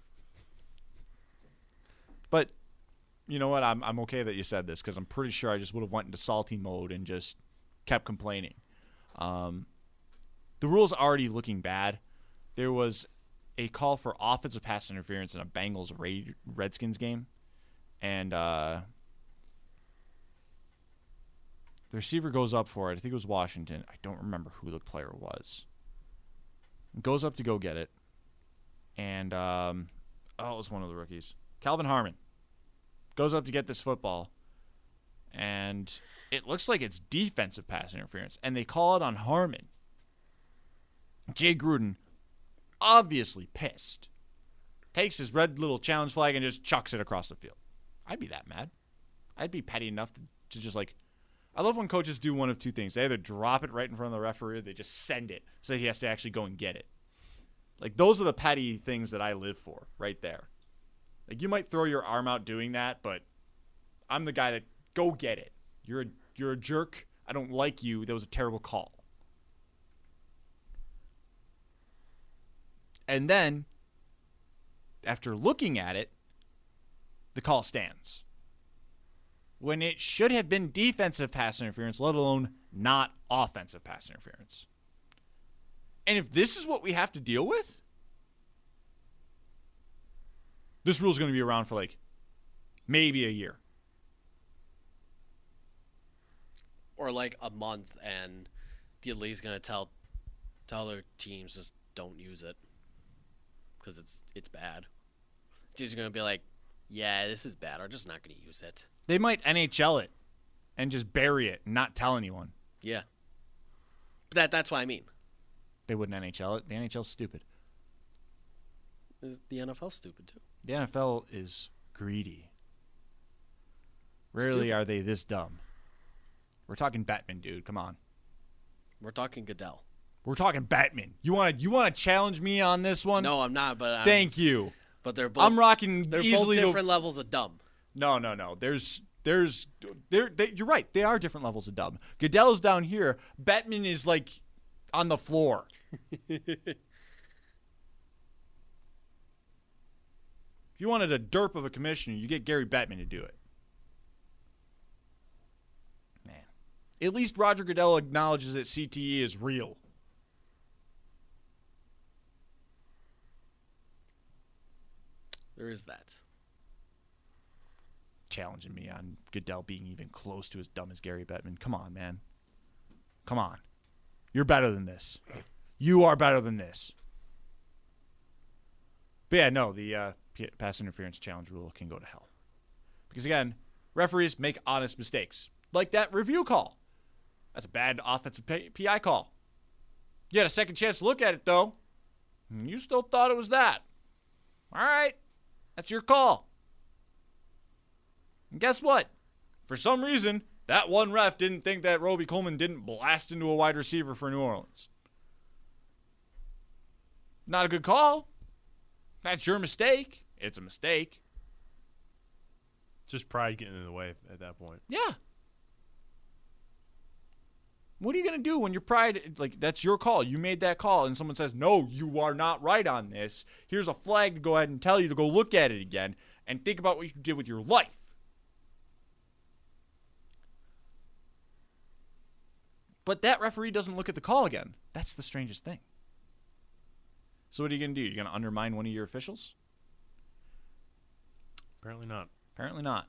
But you know what? I'm okay that you said this because I'm pretty sure I just would have went into salty mode and just kept complaining. The rule's already looking bad. There was a call for offensive pass interference in a Bengals Redskins game. And the receiver goes up for it. I think it was Washington. I don't remember who the player was. Goes up to go get it. And, it was one of the rookies. Calvin Harmon goes up to get this football. And it looks like it's defensive pass interference. And they call it on Harmon. Jay Gruden, obviously pissed, takes his red little challenge flag and just chucks it across the field. I'd be that mad. I'd be petty enough to just like, I love when coaches do one of two things. They either drop it right in front of the referee or they just send it so that he has to actually go and get it. Like, those are the petty things that I live for right there. Like, you might throw your arm out doing that, but I'm the guy that, go get it. You're a jerk. I don't like you. That was a terrible call. And then, after looking at it, the call stands. When it should have been defensive pass interference, let alone not offensive pass interference. And if this is what we have to deal with, this rule is going to be around for like maybe a year. Or like a month, and the league's going to tell their teams just don't use it because it's bad. Teams are going to be like, yeah, this is bad. We're just not going to use it. They might NHL it and just bury it and not tell anyone. Yeah. But that's what I mean. They wouldn't NHL it. The NHL's stupid. The NFL's stupid, too. The NFL is greedy. Rarely are they this dumb. We're talking Bettman, dude. Come on. We're talking Goodell. We're talking Bettman. You want to challenge me on this one? No, I'm not. But thank you. But they're both. I'm rocking. They're easily both different levels of dumb. No. You're right. They are different levels of dumb. Goodell's down here. Bettman is like on the floor. If you wanted a derp of a commissioner, you get Gary Bettman to do it. Man. At least Roger Goodell acknowledges that CTE is real. There is that. Challenging me on Goodell being even close to as dumb as Gary Bettman. Come on, man. Come on. You're better than this. You are better than this. But yeah, no, the pass interference challenge rule can go to hell. Because again, referees make honest mistakes. Like that review call. That's a bad offensive PI call. You had a second chance to look at it, though. And you still thought it was that. All right. That's your call. And guess what? For some reason, that one ref didn't think that Roby Coleman didn't blast into a wide receiver for New Orleans. Not a good call. That's your mistake. It's a mistake. Just pride getting in the way at that point. Yeah. What are you going to do when your pride, like, that's your call. You made that call, and someone says, no, you are not right on this. Here's a flag to go ahead and tell you to go look at it again and think about what you did with your life. But that referee doesn't look at the call again. That's the strangest thing. So what are you going to do? You're going to undermine one of your officials? Apparently not. Apparently not.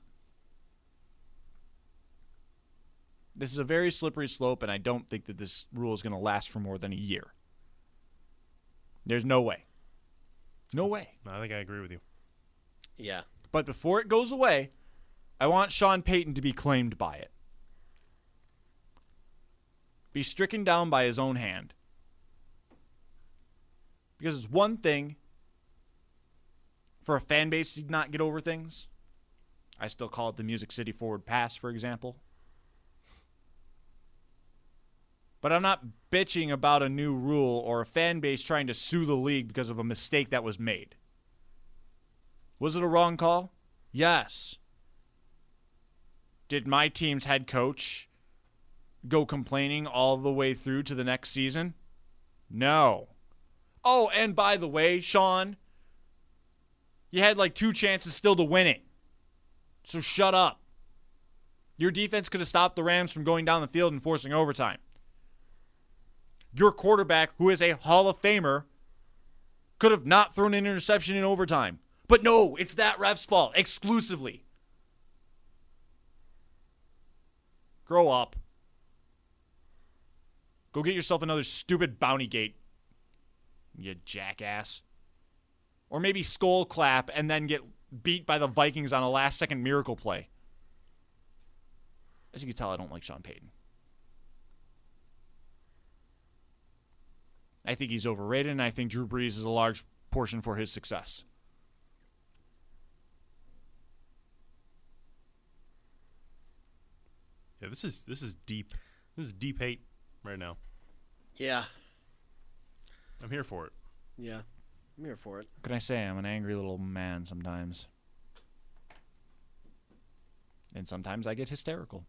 This is a very slippery slope, and I don't think that this rule is going to last for more than a year. There's no way. No way. No, I think I agree with you. Yeah. But before it goes away, I want Sean Payton to be claimed by it. Be stricken down by his own hand. Because it's one thing for a fan base to not get over things. I still call it the Music City forward pass, for example. But I'm not bitching about a new rule or a fan base trying to sue the league because of a mistake that was made. Was it a wrong call? Yes. Did my team's head coach go complaining all the way through to the next season? No. Oh, and by the way, Sean, you had like 2 chances still to win it. So shut up. Your defense could have stopped the Rams from going down the field and forcing overtime. Your quarterback, who is a Hall of Famer, could have not thrown an interception in overtime. But no, it's that ref's fault exclusively. Grow up. Go get yourself another stupid bounty gate, you jackass. Or maybe skull clap and then get beat by the Vikings on a last-second miracle play. As you can tell, I don't like Sean Payton. I think he's overrated, and I think Drew Brees is a large portion for his success. Yeah, this is deep. This is deep hate right now. Yeah. I'm here for it. Yeah. I'm here for it. What can I say? I'm an angry little man sometimes. And sometimes I get hysterical.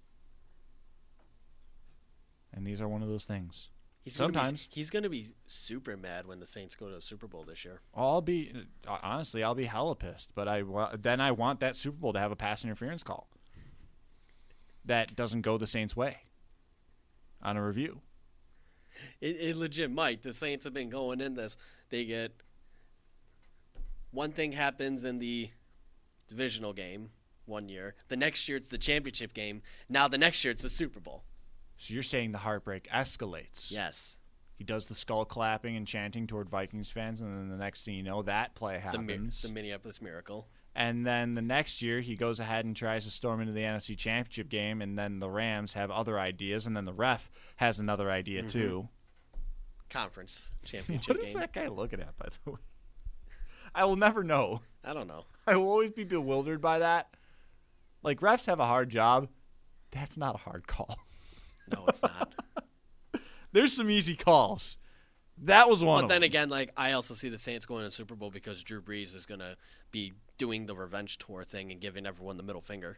And these are one of those things. Sometimes. He's going to be super mad when the Saints go to the Super Bowl this year. I'll be hella pissed. But then I want that Super Bowl to have a pass interference call that doesn't go the Saints' way on a review. It legit might. The Saints have been going in this. They get one thing happens in the divisional game one year. The next year it's the championship game. Now the next year it's the Super Bowl. So you're saying the heartbreak escalates. Yes. He does the skull clapping and chanting toward Vikings fans, and then the next thing you know, that play happens. The Minneapolis Miracle. And then the next year, he goes ahead and tries to storm into the NFC Championship game, and then the Rams have other ideas, and then the ref has another idea too. Conference championship What is game. that guy looking at, by the way? I will never know. I don't know. I will always be bewildered by that. Like, refs have a hard job. That's not a hard call. No, it's not. There's some easy calls. That was one of them. But then again, like, I also see the Saints going to the Super Bowl because Drew Brees is going to be doing the revenge tour thing and giving everyone the middle finger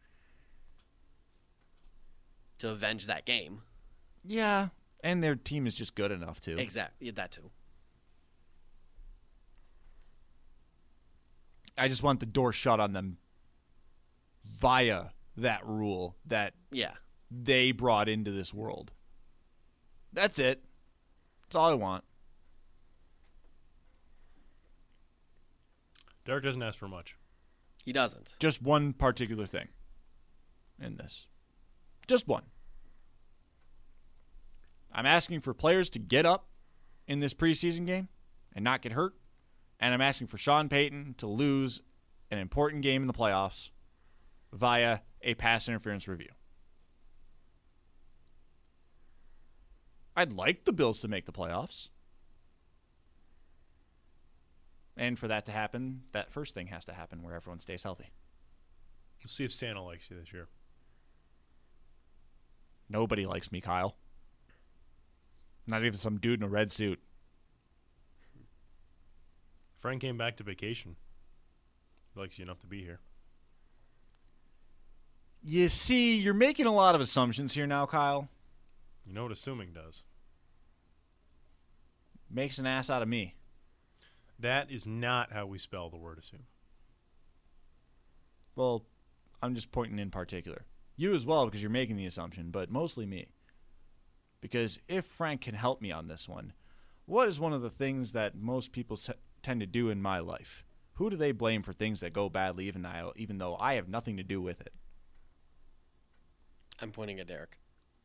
to avenge that game. Yeah, and their team is just good enough to. Exactly, that too. I just want the door shut on them via that rule that they brought into this world. That's it. That's all I want. Derek doesn't ask for much. He doesn't. Just one particular thing in this. Just one. I'm asking for players to get up in this preseason game and not get hurt. And I'm asking for Sean Payton to lose an important game in the playoffs via a pass interference review. I'd like the Bills to make the playoffs. And for that to happen, that first thing has to happen where everyone stays healthy. We'll see if Santa likes you this year. Nobody likes me, Kyle. Not even some dude in a red suit. Frank came back to vacation. He likes you enough to be here. You see, you're making a lot of assumptions here now, Kyle. You know what assuming does. Makes an ass out of me. That is not how we spell the word assume. Well, I'm just pointing in particular. You as well, because you're making the assumption, but mostly me. Because if Frank can help me on this one, what is one of the things that most people tend to do in my life? Who do they blame for things that go badly, even though I have nothing to do with it? I'm pointing at Derek.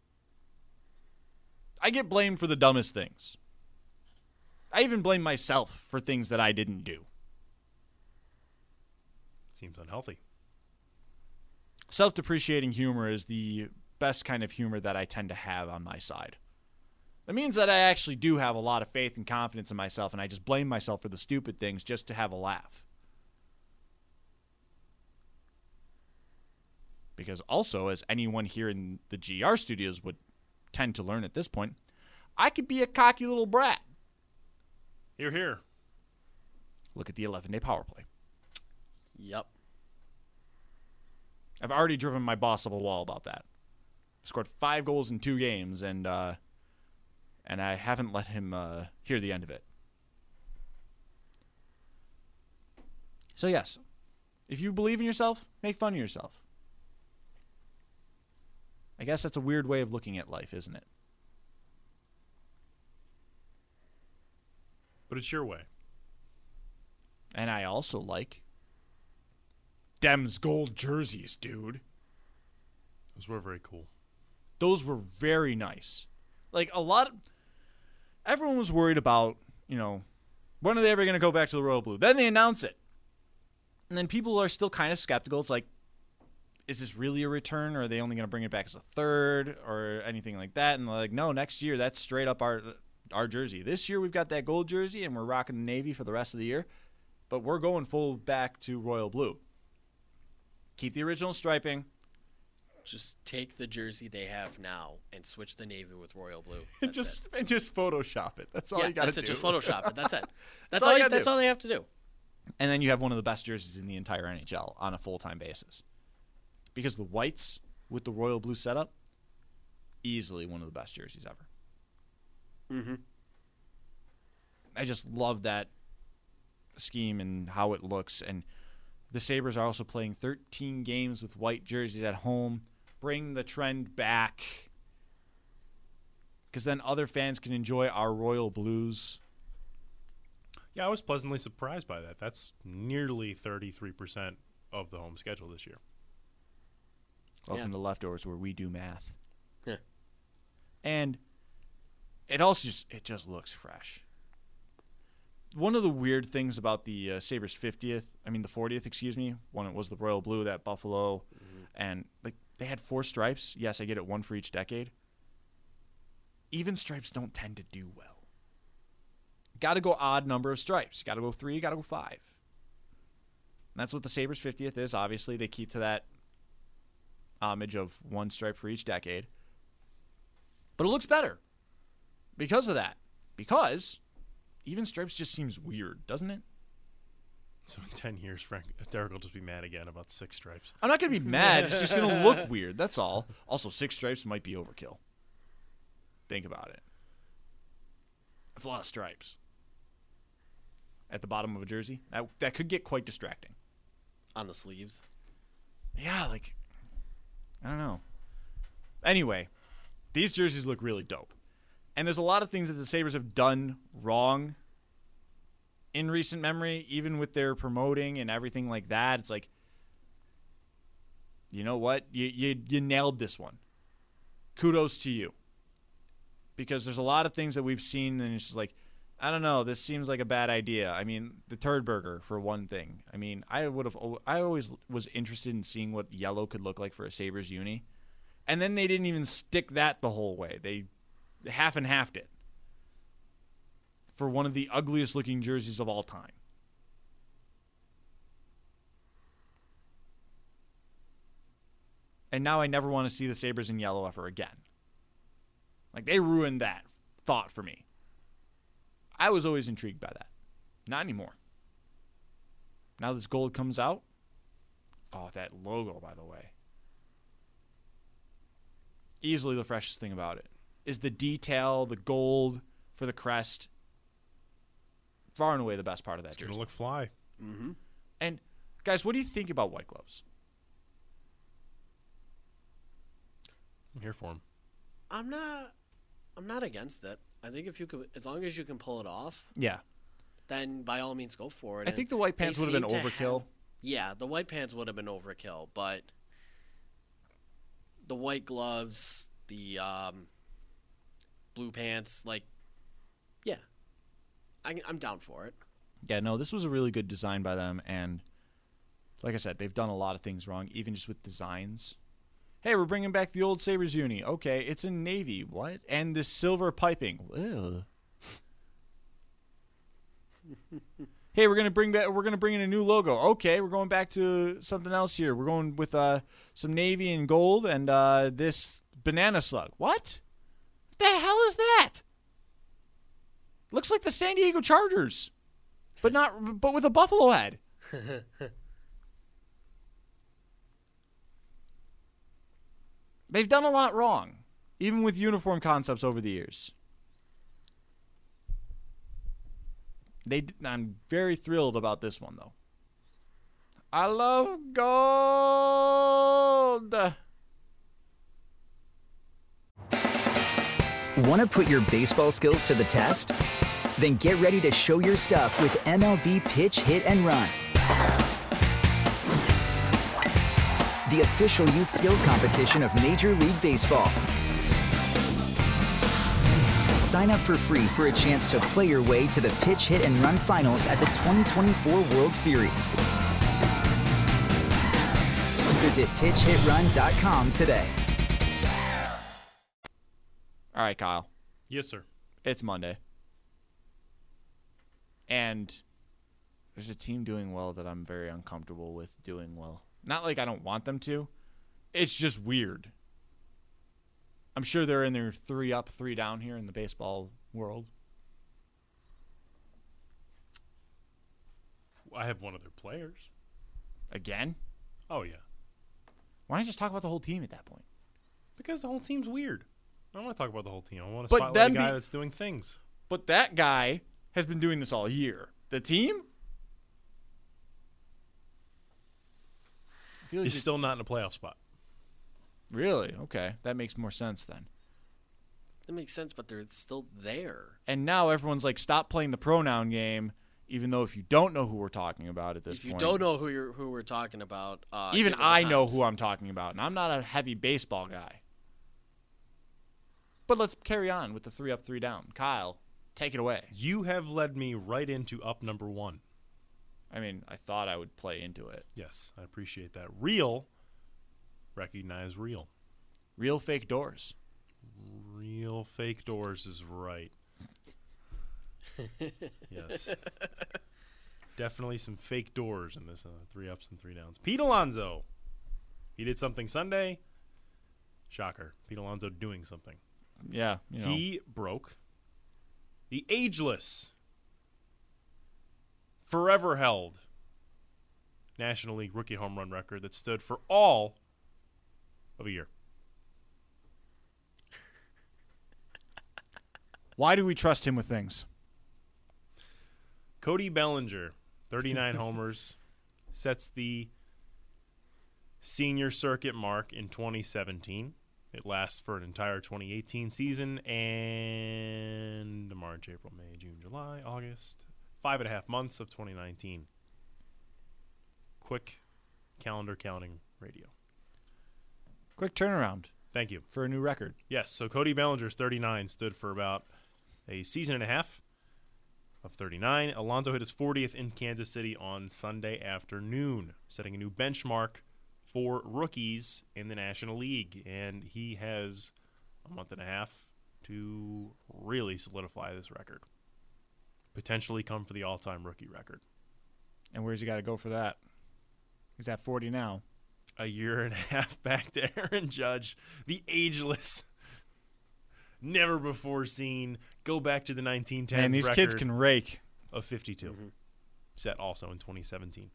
I get blamed for the dumbest things. I even blame myself for things that I didn't do. Seems unhealthy. Self-depreciating humor is the best kind of humor that I tend to have on my side. It means that I actually do have a lot of faith and confidence in myself, and I just blame myself for the stupid things just to have a laugh. Because also, as anyone here in the GR studios would tend to learn at this point, I could be a cocky little brat. You're here. Look at the 11-day power play. Yep. I've already driven my boss up a wall about that. Scored 5 goals in 2 games, and I haven't let him hear the end of it. So yes, if you believe in yourself, make fun of yourself. I guess that's a weird way of looking at life, isn't it? But it's your way. And I also like Dem's gold jerseys, dude. Those were very cool. Those were very nice. Like, everyone was worried about, when are they ever going to go back to the royal blue? Then they announce it. And then people are still kind of skeptical. It's like, is this really a return, or are they only going to bring it back as a third or anything like that? And they're like, no, next year, that's straight up our jersey. This year, we've got that gold jersey, and we're rocking the navy for the rest of the year. But we're going full back to royal blue. Keep the original striping. Just take the jersey they have now and switch the navy with royal blue. That's it. And just Photoshop it. That's all you got to do. That's it. Just Photoshop it. That's it. That's all they have to do. And then you have one of the best jerseys in the entire NHL on a full-time basis. Because the whites with the royal blue setup, easily one of the best jerseys ever. Mm-hmm. I just love that scheme and how it looks. And the Sabres are also playing 13 games with white jerseys at home. Bring the trend back. Because then other fans can enjoy our royal blues. Yeah, I was pleasantly surprised by that. That's nearly 33% of the home schedule this year. Welcome to Leftovers, where we do math. Yeah. And it also just looks fresh. One of the weird things about the Sabres the 40th, when it was the royal blue, that Buffalo, and like they had 4 stripes. Yes, I get it, 1 for each decade. Even stripes don't tend to do well. Got to go odd number of stripes. Got to go 3, got to go 5. And that's what the Sabres 50th is. Obviously, they keep to that homage of 1 stripe for each decade. But it looks better because of that. Because even stripes just seems weird, doesn't it? So in 10 years, Derek will just be mad again about 6 stripes. I'm not going to be mad. It's just going to look weird. That's all. Also, 6 stripes might be overkill. Think about it. That's a lot of stripes. At the bottom of a jersey. That could get quite distracting. On the sleeves. Yeah, I don't know. Anyway, these jerseys look really dope. And there's a lot of things that the Sabres have done wrong in recent memory, even with their promoting and everything like that. It's like, you know what? You nailed this one. Kudos to you. Because there's a lot of things that we've seen, and it's just like, I don't know, this seems like a bad idea. I mean, the turd burger, for one thing. I mean, I always was interested in seeing what yellow could look like for a Sabres uni. And then they didn't even stick that the whole way. They half and halved it for one of the ugliest looking jerseys of all time. And now I never want to see the Sabres in yellow ever again. Like, they ruined that thought for me. I was always intrigued by that. Not anymore. Now this gold comes out. Oh, that logo, by the way. Easily the freshest thing about it is the detail, the gold for the crest. Far and away the best part of that jersey. It's going to look fly. Mm-hmm. And, guys, what do you think about white gloves? I'm here for them. I'm not against it. I think if you could, as long as you can pull it off, Yeah. then by all means go for it. I think the white pants would have been overkill. Yeah, the white pants would have been overkill, but the white gloves, the blue pants, I'm down for it. Yeah, no, this was a really good design by them, and like I said, they've done a lot of things wrong, even just with designs. Hey, we're bringing back the old Sabres uni. Okay, it's in navy. What? And this silver piping. Ew. Hey, we're gonna bring in a new logo. Okay, we're going back to something else here. We're going with some navy and gold and this banana slug. What the hell is that? Looks like the San Diego Chargers, but with a buffalo head. They've done a lot wrong, even with uniform concepts over the years. I'm very thrilled about this one, though. I love gold. Want to put your baseball skills to the test? Then get ready to show your stuff with MLB Pitch, Hit, and Run. The official youth skills competition of Major League Baseball. Sign up for free for a chance to play your way to the Pitch, Hit, and Run finals at the 2024 World Series. Visit pitchhitrun.com today. All right, Kyle. Yes, sir. It's Monday. And there's a team doing well that I'm very uncomfortable with doing well. Not like I don't want them to. It's just weird. I'm sure they're in their 3 up, 3 down here in the baseball world. I have one of their players. Again? Oh, yeah. Why don't you just talk about the whole team at that point? Because the whole team's weird. I don't want to talk about the whole team. I want to spotlight a guy that's doing things. But that guy has been doing this all year. The team? Like he's still not in a playoff spot. Really? Okay. That makes more sense then. That makes sense, but they're still there. And now everyone's like, stop playing the pronoun game, even though if you don't know who we're talking about at this point. If you don't know who we're talking about. Even I know who I'm talking about, and I'm not a heavy baseball guy. But let's carry on with the 3 up, 3 down. Kyle, take it away. You have led me right into up number 1. I mean, I thought I would play into it. Yes, I appreciate that. Real. Recognize real. Real fake doors. Real fake doors is right. Yes. Definitely some fake doors in this 3 ups and 3 downs. Pete Alonso. He did something Sunday. Shocker. Pete Alonso doing something. Yeah. You know. He broke the ageless, forever held National League rookie home run record that stood for all of a year. Why do we trust him with things? Cody Bellinger, 39 homers, sets the senior circuit mark in 2017. It lasts for an entire 2018 season and March, April, May, June, July, August, 5.5 months of 2019. Quick calendar counting radio. Quick turnaround. Thank you. For a new record. Yes, so Cody Bellinger's 39 stood for about a season and a half of 39. Alonso hit his 40th in Kansas City on Sunday afternoon, setting a new benchmark for rookies in the National League. And he has a month and a half to really solidify this record. Potentially come for the all-time rookie record. And where's he got to go for that? He's at 40 now. A year and a half back to Aaron Judge, the ageless, never before seen. Go back to the 1910s. And these kids can rake. Of 52. Mm-hmm. Set also in 2017.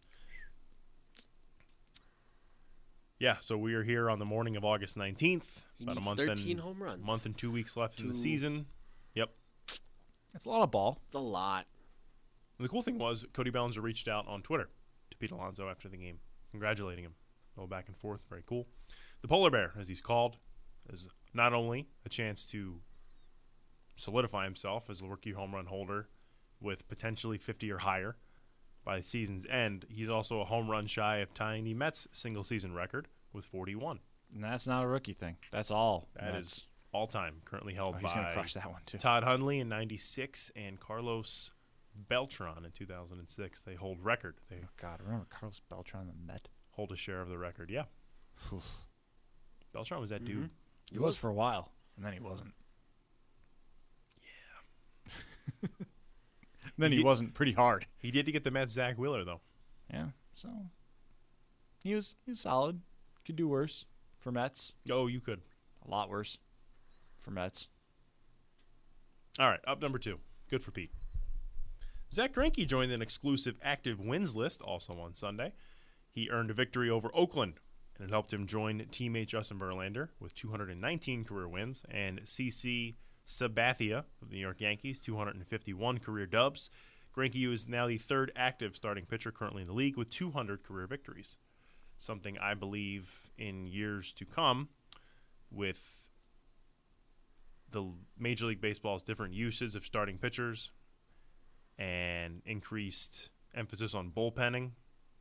Yeah, so we are here on the morning of August 19th. He needs 13 home runs. Month and 2 weeks left in the season. Yep. That's a lot of ball. It's a lot. And the cool thing was, Cody Bellinger reached out on Twitter to Pete Alonso after the game, congratulating him. Go back and forth. Very cool. The Polar Bear, as he's called, is not only a chance to solidify himself as a rookie home run holder with potentially 50 or higher by the season's end, he's also a home run shy of tying the Mets' single-season record with 41. And that's not a rookie thing. That's all. That is all-time, currently held he's by gonna crush that one too. Todd Hundley in 96 and Carlos Beltran in 2006. They hold record. They remember Carlos Beltran, the Met? Hold a share of the record, yeah. Beltran was that dude. He was for a while, and then he wasn't. Yeah. then he wasn't pretty hard. He did to get the Mets Zach Wheeler, though. Yeah, so he was solid. Could do worse for Mets. Oh, you could. A lot worse for Mets. All right, up number 2. Good for Pete. Zach Greinke joined an exclusive active wins list also on Sunday. He earned a victory over Oakland, and it helped him join teammate Justin Verlander with 219 career wins and CC Sabathia of the New York Yankees, 251 career dubs. Greinke is now the third active starting pitcher currently in the league with 200 career victories. Something I believe in years to come with the Major League Baseball's different uses of starting pitchers and increased emphasis on bullpenning.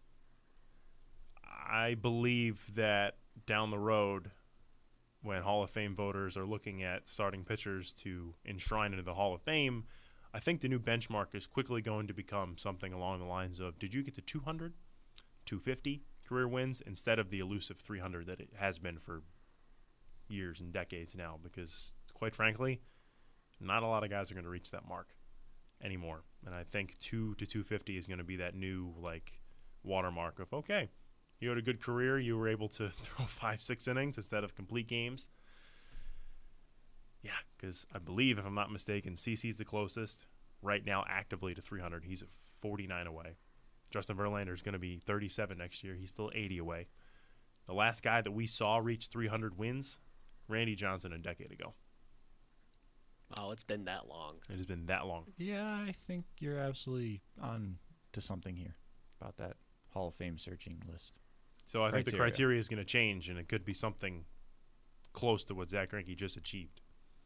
I believe that down the road, when Hall of Fame voters are looking at starting pitchers to enshrine into the Hall of Fame, I think the new benchmark is quickly going to become something along the lines of, did you get to 200, 250 career wins instead of the elusive 300 that it has been for years and decades now? Because, quite frankly, not a lot of guys are going to reach that mark anymore. And I think 2 to 250 is going to be that new watermark of, okay, you had a good career, you were able to throw 5-6 innings instead of complete games. Yeah, because I believe, if I'm not mistaken, CC's the closest right now actively to 300. He's at 49 away. Justin Verlander is going to be 37 next year. He's still 80 away. The last guy that we saw reach 300 wins, Randy Johnson, a decade ago. Wow, it's been that long. It has been that long. Yeah, I think you're absolutely on to something here about that Hall of Fame searching list. So I think the criteria is going to change, and it could be something close to what Zach Greinke just achieved.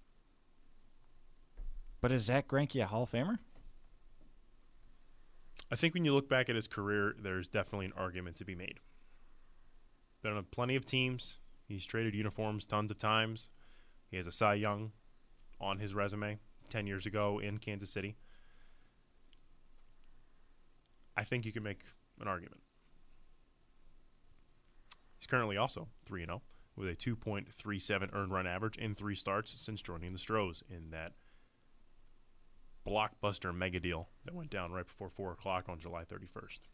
But is Zach Greinke a Hall of Famer? I think when you look back at his career, there's definitely an argument to be made. Been on plenty of teams. He's traded uniforms tons of times. He has a Cy Young on his resume 10 years ago in Kansas City. I think you can make an argument. He's currently also 3-0 with a 2.37 earned run average in 3 starts since joining the Stros in that blockbuster mega deal that went down right before 4 o'clock on July 31st.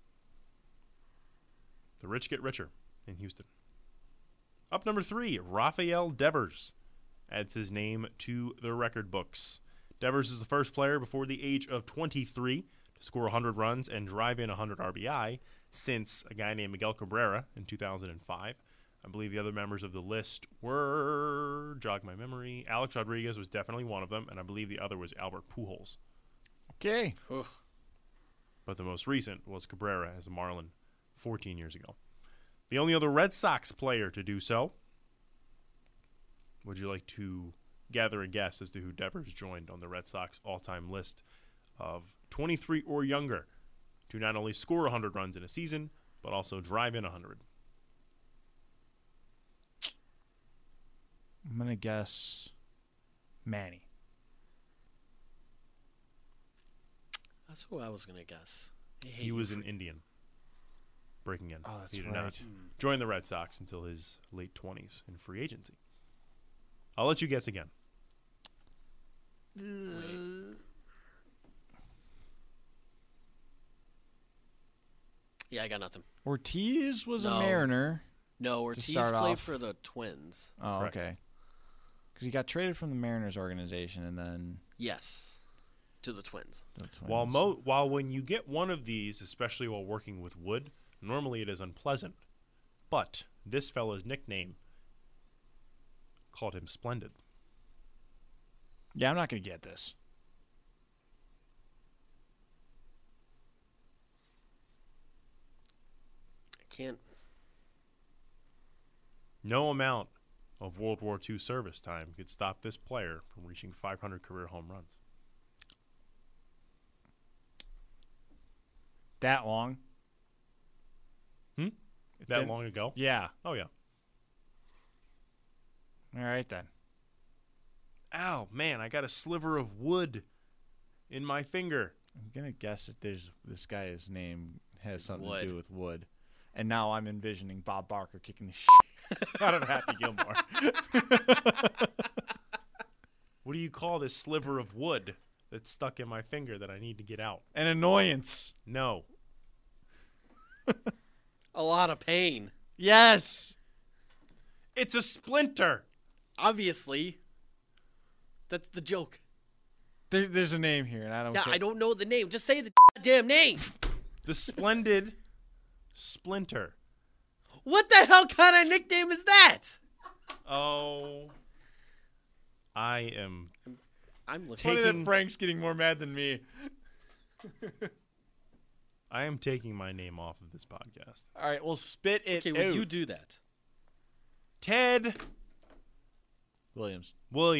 The rich get richer in Houston. Up number 3, Rafael Devers adds his name to the record books. Devers is the first player before the age of 23 to score 100 runs and drive in 100 RBI since a guy named Miguel Cabrera in 2005. I believe the other members of the list were, jog my memory, Alex Rodriguez was definitely one of them, and I believe the other was Albert Pujols. Okay. Ugh. But the most recent was Cabrera as a Marlin 14 years ago. The only other Red Sox player to do so. Would you like to gather a guess as to who Devers joined on the Red Sox all-time list of 23 or younger to not only score 100 runs in a season, but also drive in 100? I'm going to guess Manny. That's who I was going to guess. He was an Indian. Breaking in. Oh, that's he did right. not join the Red Sox until his late 20s in free agency. I'll let you guess again. Yeah, I got nothing. Ortiz was a No. Mariner. No, Ortiz start played off. for the Twins. Oh, Correct. okay. Because he got traded from the Mariners organization and then Yes, to the Twins. the Twins. While when you get one of these, especially while working with wood, normally it is unpleasant. But this fellow's nickname called him Splendid. Yeah, I'm not going to get this. I can't. No amount of World War II service time could stop this player from reaching 500 career home runs. That long? That Then- long ago? Yeah. Oh, yeah. All right, then. Ow, man, I got a sliver of wood in my finger. I'm going to guess that this guy's name has something Wood. to do with wood. And now I'm envisioning Bob Barker kicking the shit out of Happy Gilmore. What do you call this sliver of wood? that's stuck in my finger that I need to get out. An annoyance. No. A lot of pain. Yes. It's a splinter. Obviously. That's the joke. There's a name here, and I don't care. I don't know the name. Just say the damn name. The Splendid Splinter. What the hell kind of nickname is that? Oh. I'm looking. Funny that Frank's getting more mad than me. I am taking my name off of this podcast. All right, well, spit it Okay, out. will you do that? Ted Williams.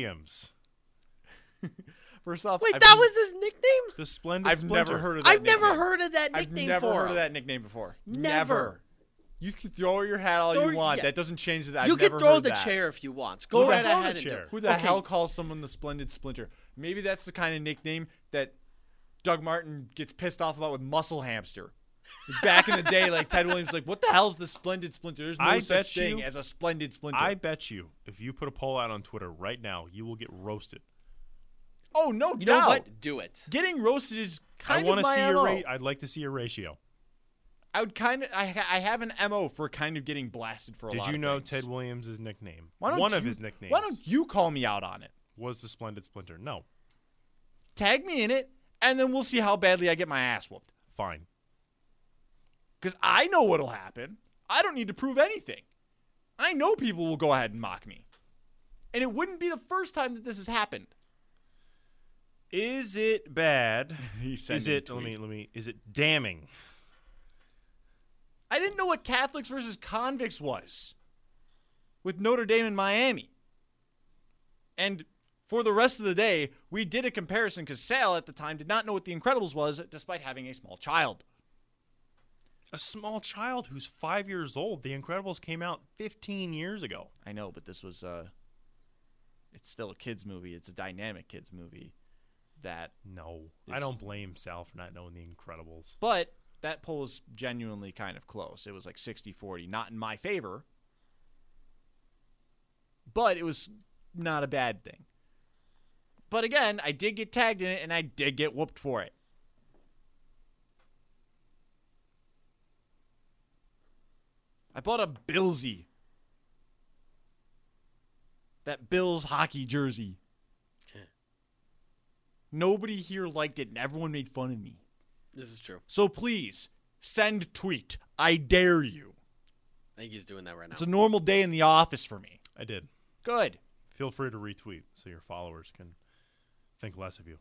First off, wait, that was his nickname? The Splendid I've Splinter. never heard of that I've nickname. never heard of that nickname I've never for heard him. of that nickname before. Never. You can throw your hat all you want. Yeah. That doesn't change that. You I've can never throw heard the that. chair if you want. Go right ahead and do it. Who the hell calls someone the Splendid Splinter? Maybe that's the kind of nickname that Doug Martin gets pissed off about with Muscle Hamster. Back in the day, like Ted Williams, like, what the hell's the Splendid Splinter? There's no such thing as a Splendid Splinter. I bet you, if you put a poll out on Twitter right now, you will get roasted. Oh, no You doubt. know what? Do it. Getting roasted is kind I want of to my see MO. I'd like to see a ratio. I would kind of. I have an MO for kind of getting blasted for a lot of Did you know things. Ted Williams' nickname? One of his nicknames. Why don't you call me out on it? Was the Splendid Splinter? No. Tag me in it, and then we'll see how badly I get my ass whooped. Fine. Because I know what'll happen. I don't need to prove anything. I know people will go ahead and mock me. And it wouldn't be the first time that this has happened. Is it bad? Is it is it damning? I didn't know what Catholics versus convicts was with Notre Dame and Miami. And for the rest of the day, we did a comparison because Sal at the time did not know what The Incredibles was despite having a small child. A small child who's 5 years old. The Incredibles came out 15 years ago. I know, but this was it's still a kids movie. It's a dynamic kids movie. I don't blame Sal for not knowing The Incredibles. But that poll was genuinely kind of close. It was like 60-40, not in my favor. But it was not a bad thing. But again, I did get tagged in it, and I did get whooped for it. I bought a Billsy. That Bills hockey jersey. Nobody here liked it, and everyone made fun of me. This is true. So please, send tweet. I dare you. I think he's doing that right now. It's a normal day in the office for me. I did. Good. Feel free to retweet so your followers can think less of you.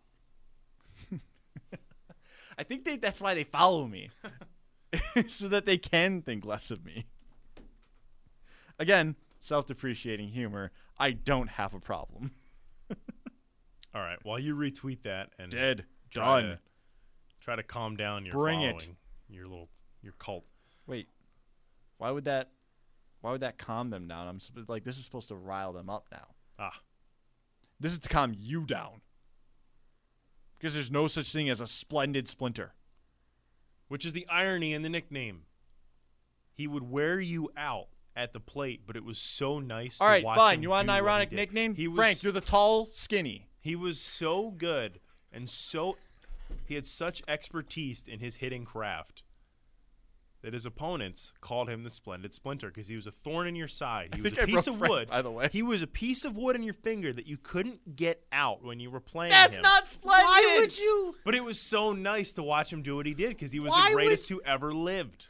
I think that's why they follow me. So that they can think less of me. Again, self-depreciating humor. I don't have a problem. All right. While you retweet that and try to calm down your following, your cult. Wait. Why would that calm them down? I'm like, this is supposed to rile them up now. This is to calm you down. Because there's no such thing as a Splendid Splinter. Which is the irony in the nickname. He would wear you out at the plate, but it was so nice to watch him. All right, fine. You want an ironic nickname? Frank, you're the tall, skinny. He was so good and he had such expertise in his hitting craft that his opponents called him the Splendid Splinter because he was a thorn in your side. He was a piece of wood. By the way, he was a piece of wood in your finger that you couldn't get out when you were playing That's him. not splendid. Why would you? But it was so nice to watch him do what he did because he was the greatest who ever lived.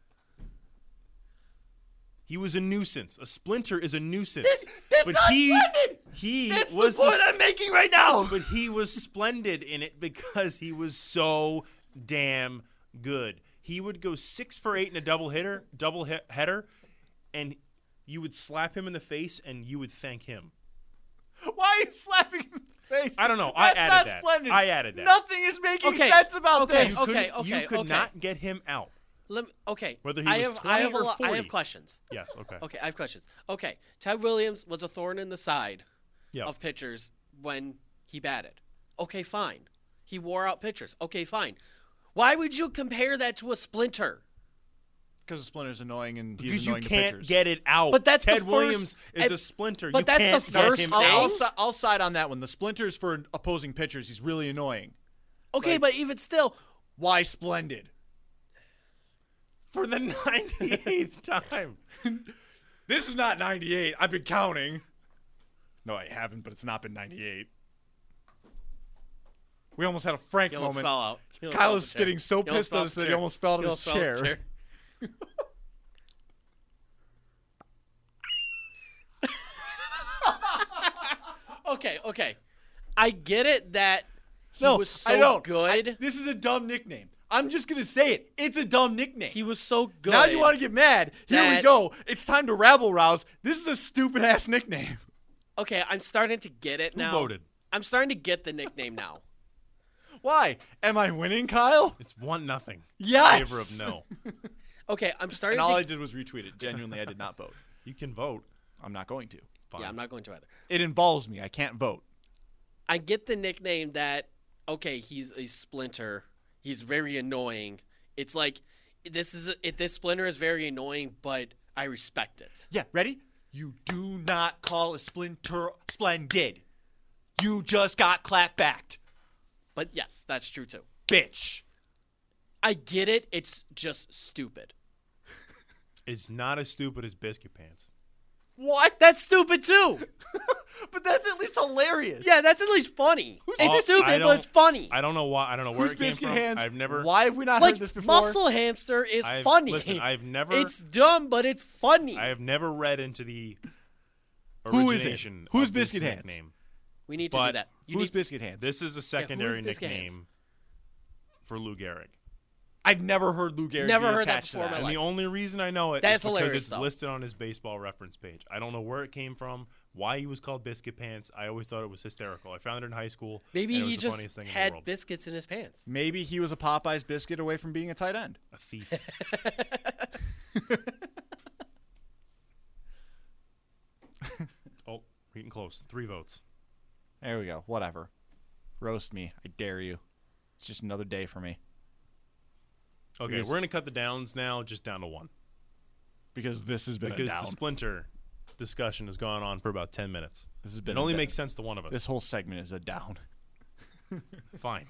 He was a nuisance. A splinter is a nuisance. That's but not splendid. That's was the point I'm making right now. But he was splendid in it because he was so damn good. He would go 6 for 8 in a double header, and you would slap him in the face, and you would thank him. Why are you slapping him in the face? I don't know. That's I added not that. Splendid. I added that. Nothing is making sense about this. You could not get him out. Whether he was 20 or 40. I have questions. Yes, okay. Okay, I have questions. Okay, Ted Williams was a thorn in the side of pitchers when he batted. Okay, fine. He wore out pitchers. Okay, fine. Why would you compare that to a splinter? Because the Splinter's annoying and he's Because annoying you to can't pitchers. get it out. But that's the Ted first- Williams is and- a splinter. but You that's can't the get first him thing. out. I'll side on that one. The Splinter's for opposing pitchers. He's really annoying. Okay, but even still, Why splendid? For the 98th time. This is not 98. I've been counting. No, I haven't, but it's not been 98. We almost had a Frank he almost moment. fell out. He almost Kyle fell was off the getting chair. so He almost pissed fell at off us the that he chair. almost fell out He of his almost fell off the chair. Okay. I get it that he No, was so I don't. good. This is a dumb nickname. I'm just going to say it. It's a dumb nickname. He was so good. Now you want to get mad. Here we that- go. It's time to rabble rouse. This is a stupid-ass nickname. Okay, I'm starting to get it now. voted? I'm starting to get the nickname now. Why? Am I winning, Kyle? It's 1-0. Yes. In favor of no. Okay, I'm starting And all I to. did was retweet it. Genuinely, I did not vote. You can vote. I'm not going to. Fine. Yeah, I'm not going to either. It involves me. I can't vote. I get the nickname that. Okay, he's a splinter. He's very annoying. It's like this splinter is very annoying, but I respect it. Yeah, ready? You do not call a splinter splendid. You just got clapbacked. But yes, that's true too. Bitch. I get it. It's just stupid. It's not as stupid as Biscuit Pants. What? That's stupid too. But that's at least hilarious. Yeah, that's at least funny. Oh, It's I stupid, don't- but it's funny. I don't know why. I don't know where Who's it came Biscuit from. Hands? I've never. Why have we not Like heard this before? Muscle Hamster is I've- funny. listen, I've never- It's dumb, but it's funny. I have never read into the Who is it? origination. Who's of this Biscuit Hands? nickname. we need to But do that. You Who's need, Biscuit Hands? This is a secondary Biscuit nickname Hands? for Lou Gehrig. I've never heard Lou Gehrig Never be heard that attached to before in my And life. the only reason I know it That's is because hilarious, it's though. listed on his baseball reference page. I don't know where it came from, why he was called Biscuit Pants. I always thought it was hysterical. I found it in high school. Maybe and it he was the funniest just thing in the had world. biscuits in his pants. Maybe he was a Popeye's biscuit away from being a tight end. A thief. Oh, we're getting close. 3 votes. There we go. Whatever. Roast me. I dare you. It's just another day for me. Okay, Because- we're going to cut the downs now just down to 1. Because this has been Because a down. the Splinter discussion has gone on for about 10 minutes. This has been It a only down. makes sense to one of us. This whole segment is a down. Fine.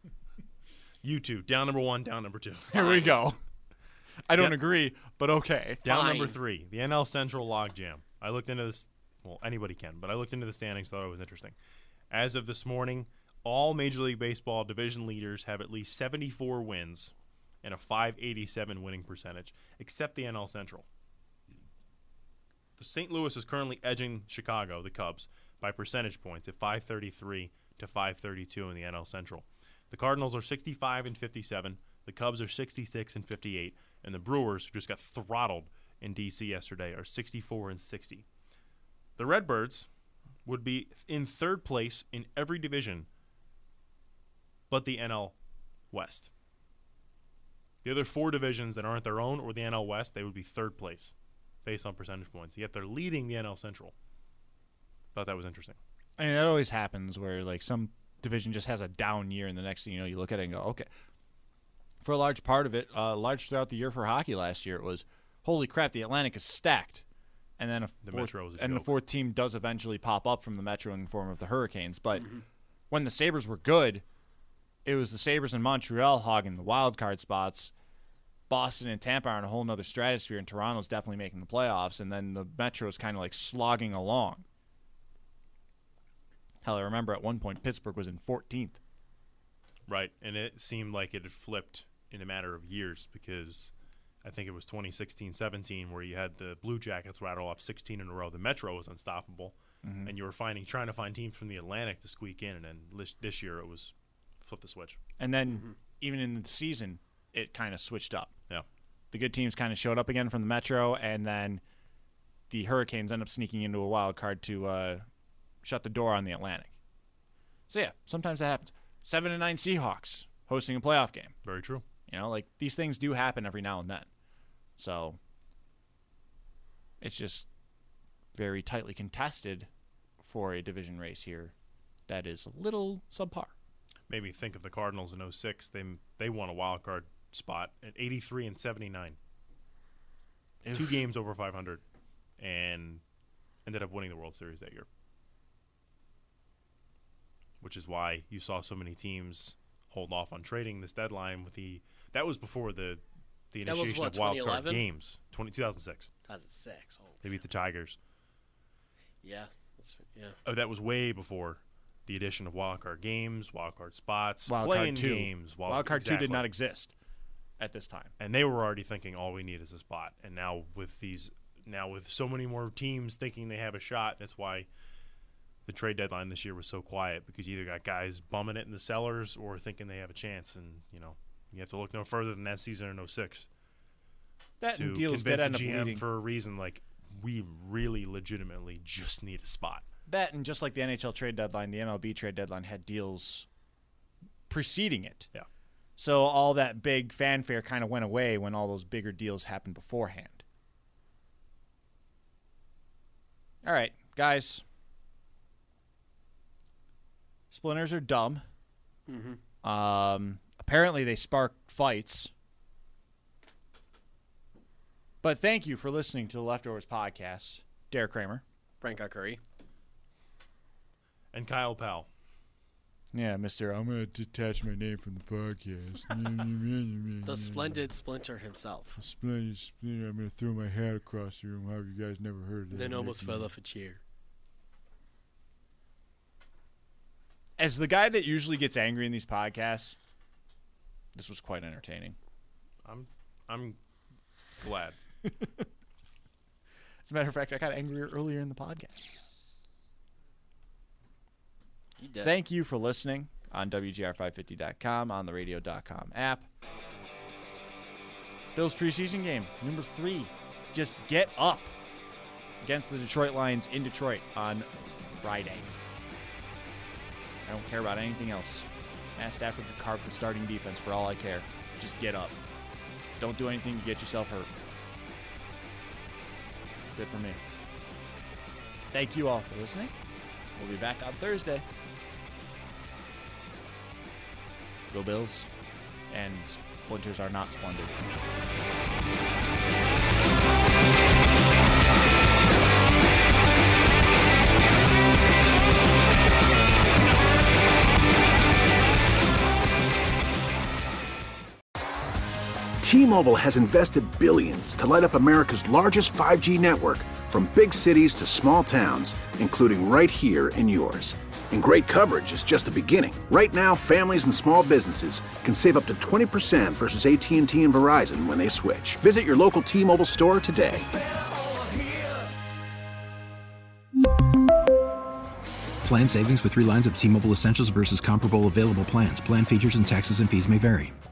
You two, down number 1, down number 2. Here we go. I don't Yeah. agree, but okay. Down Fine. number 3, the NL Central logjam. I looked into this. Well, anybody can, but I looked into the standings, thought it was interesting. As of this morning, all Major League Baseball division leaders have at least 74 wins and a .587 winning percentage, except the NL Central. The St. Louis is currently edging Chicago, the Cubs, by percentage points at .533 to .532 in the NL Central. The Cardinals are 65 and 57. The Cubs are 66 and 58, and the Brewers, who just got throttled in D.C. yesterday, are 64 and 60. The Redbirds would be in third place in every division but the NL West. The other 4 divisions that aren't their own or the NL West, they would be third place based on percentage points. Yet they're leading the NL Central. Thought that was interesting. I mean, that always happens where, like, some division just has a down year, and the next thing you know, you look at it and go, okay. For a large part of it, large throughout the year for hockey last year, it was, holy crap, the Atlantic is stacked. And then The Metro is a and the joke. 4th team does eventually pop up from the Metro in the form of the Hurricanes. But when the Sabres were good, it was the Sabres and Montreal hogging the wild card spots. Boston and Tampa are in a whole nother stratosphere, and Toronto's definitely making the playoffs, and then the Metro is kind of like slogging along. Hell, I remember at one point Pittsburgh was in 14th. Right, and it seemed like it had flipped in a matter of years because I think it was 2016-17 where you had the Blue Jackets rattle off 16 in a row. The Metro was unstoppable, and you were trying to find teams from the Atlantic to squeak in, and then this year it was flip the switch. And then even in the season, it kind of switched up. Yeah. The good teams kind of showed up again from the Metro, and then the Hurricanes end up sneaking into a wild card to shut the door on the Atlantic. So, yeah, sometimes that happens. 7-9 Seahawks hosting a playoff game. Very true. You know, like, these things do happen every now and then. So, it's just very tightly contested for a division race here that is a little subpar. Maybe think of the Cardinals in 06. They won a wild card spot at 83 and 79. 2 games over 500 and ended up winning the World Series that year. Which is why you saw so many teams hold off on trading this deadline with that was before the initiation of wild card games. 2006. 2006. Oh, they beat the Tigers. Yeah. That was way before the addition of wild card games, wild card spots, wild playing card 2. games. Wild card 2 did not exist at this time. And they were already thinking all we need is a spot. And now with so many more teams thinking they have a shot, that's why the trade deadline this year was so quiet, because you either got guys bumming it in the cellars or thinking they have a chance. And, you have to look no further than that season in 2006. That to deals did convince end a up GM leading. for a reason like we really legitimately just need a spot. That, and just like the NHL trade deadline, the MLB trade deadline had deals preceding it. Yeah. So all that big fanfare kind of went away when all those bigger deals happened beforehand. All right, guys. Splinters are dumb. Apparently they spark fights. But thank you for listening to the Leftovers podcast. Derek Kramer. Frank Arcuri. And Kyle Powell. Yeah, Mr. I'm going to detach my name from the podcast. The splendid Splinter himself. Splinter, I'm going to throw my hat across the room. How have you guys never heard that? Then almost fell off a chair. As the guy that usually gets angry in these podcasts, this was quite entertaining. I'm glad. As a matter of fact, I got angrier earlier in the podcast. You did. Thank you for listening on WGR550.com, on the radio.com app. Bills preseason game, number 3. Just get up against the Detroit Lions in Detroit on Friday. I don't care about anything else. Matt Stafford could carve the starting defense for all I care. Just get up. Don't do anything to get yourself hurt. That's it for me. Thank you all for listening. We'll be back on Thursday. Go Bills. And splinters are not splendid. T-Mobile has invested billions to light up America's largest 5G network, from big cities to small towns, including right here in yours. And great coverage is just the beginning. Right now, families and small businesses can save up to 20% versus AT&T and Verizon when they switch. Visit your local T-Mobile store today. Plan savings with 3 lines of T-Mobile Essentials versus comparable available plans. Plan features and taxes and fees may vary.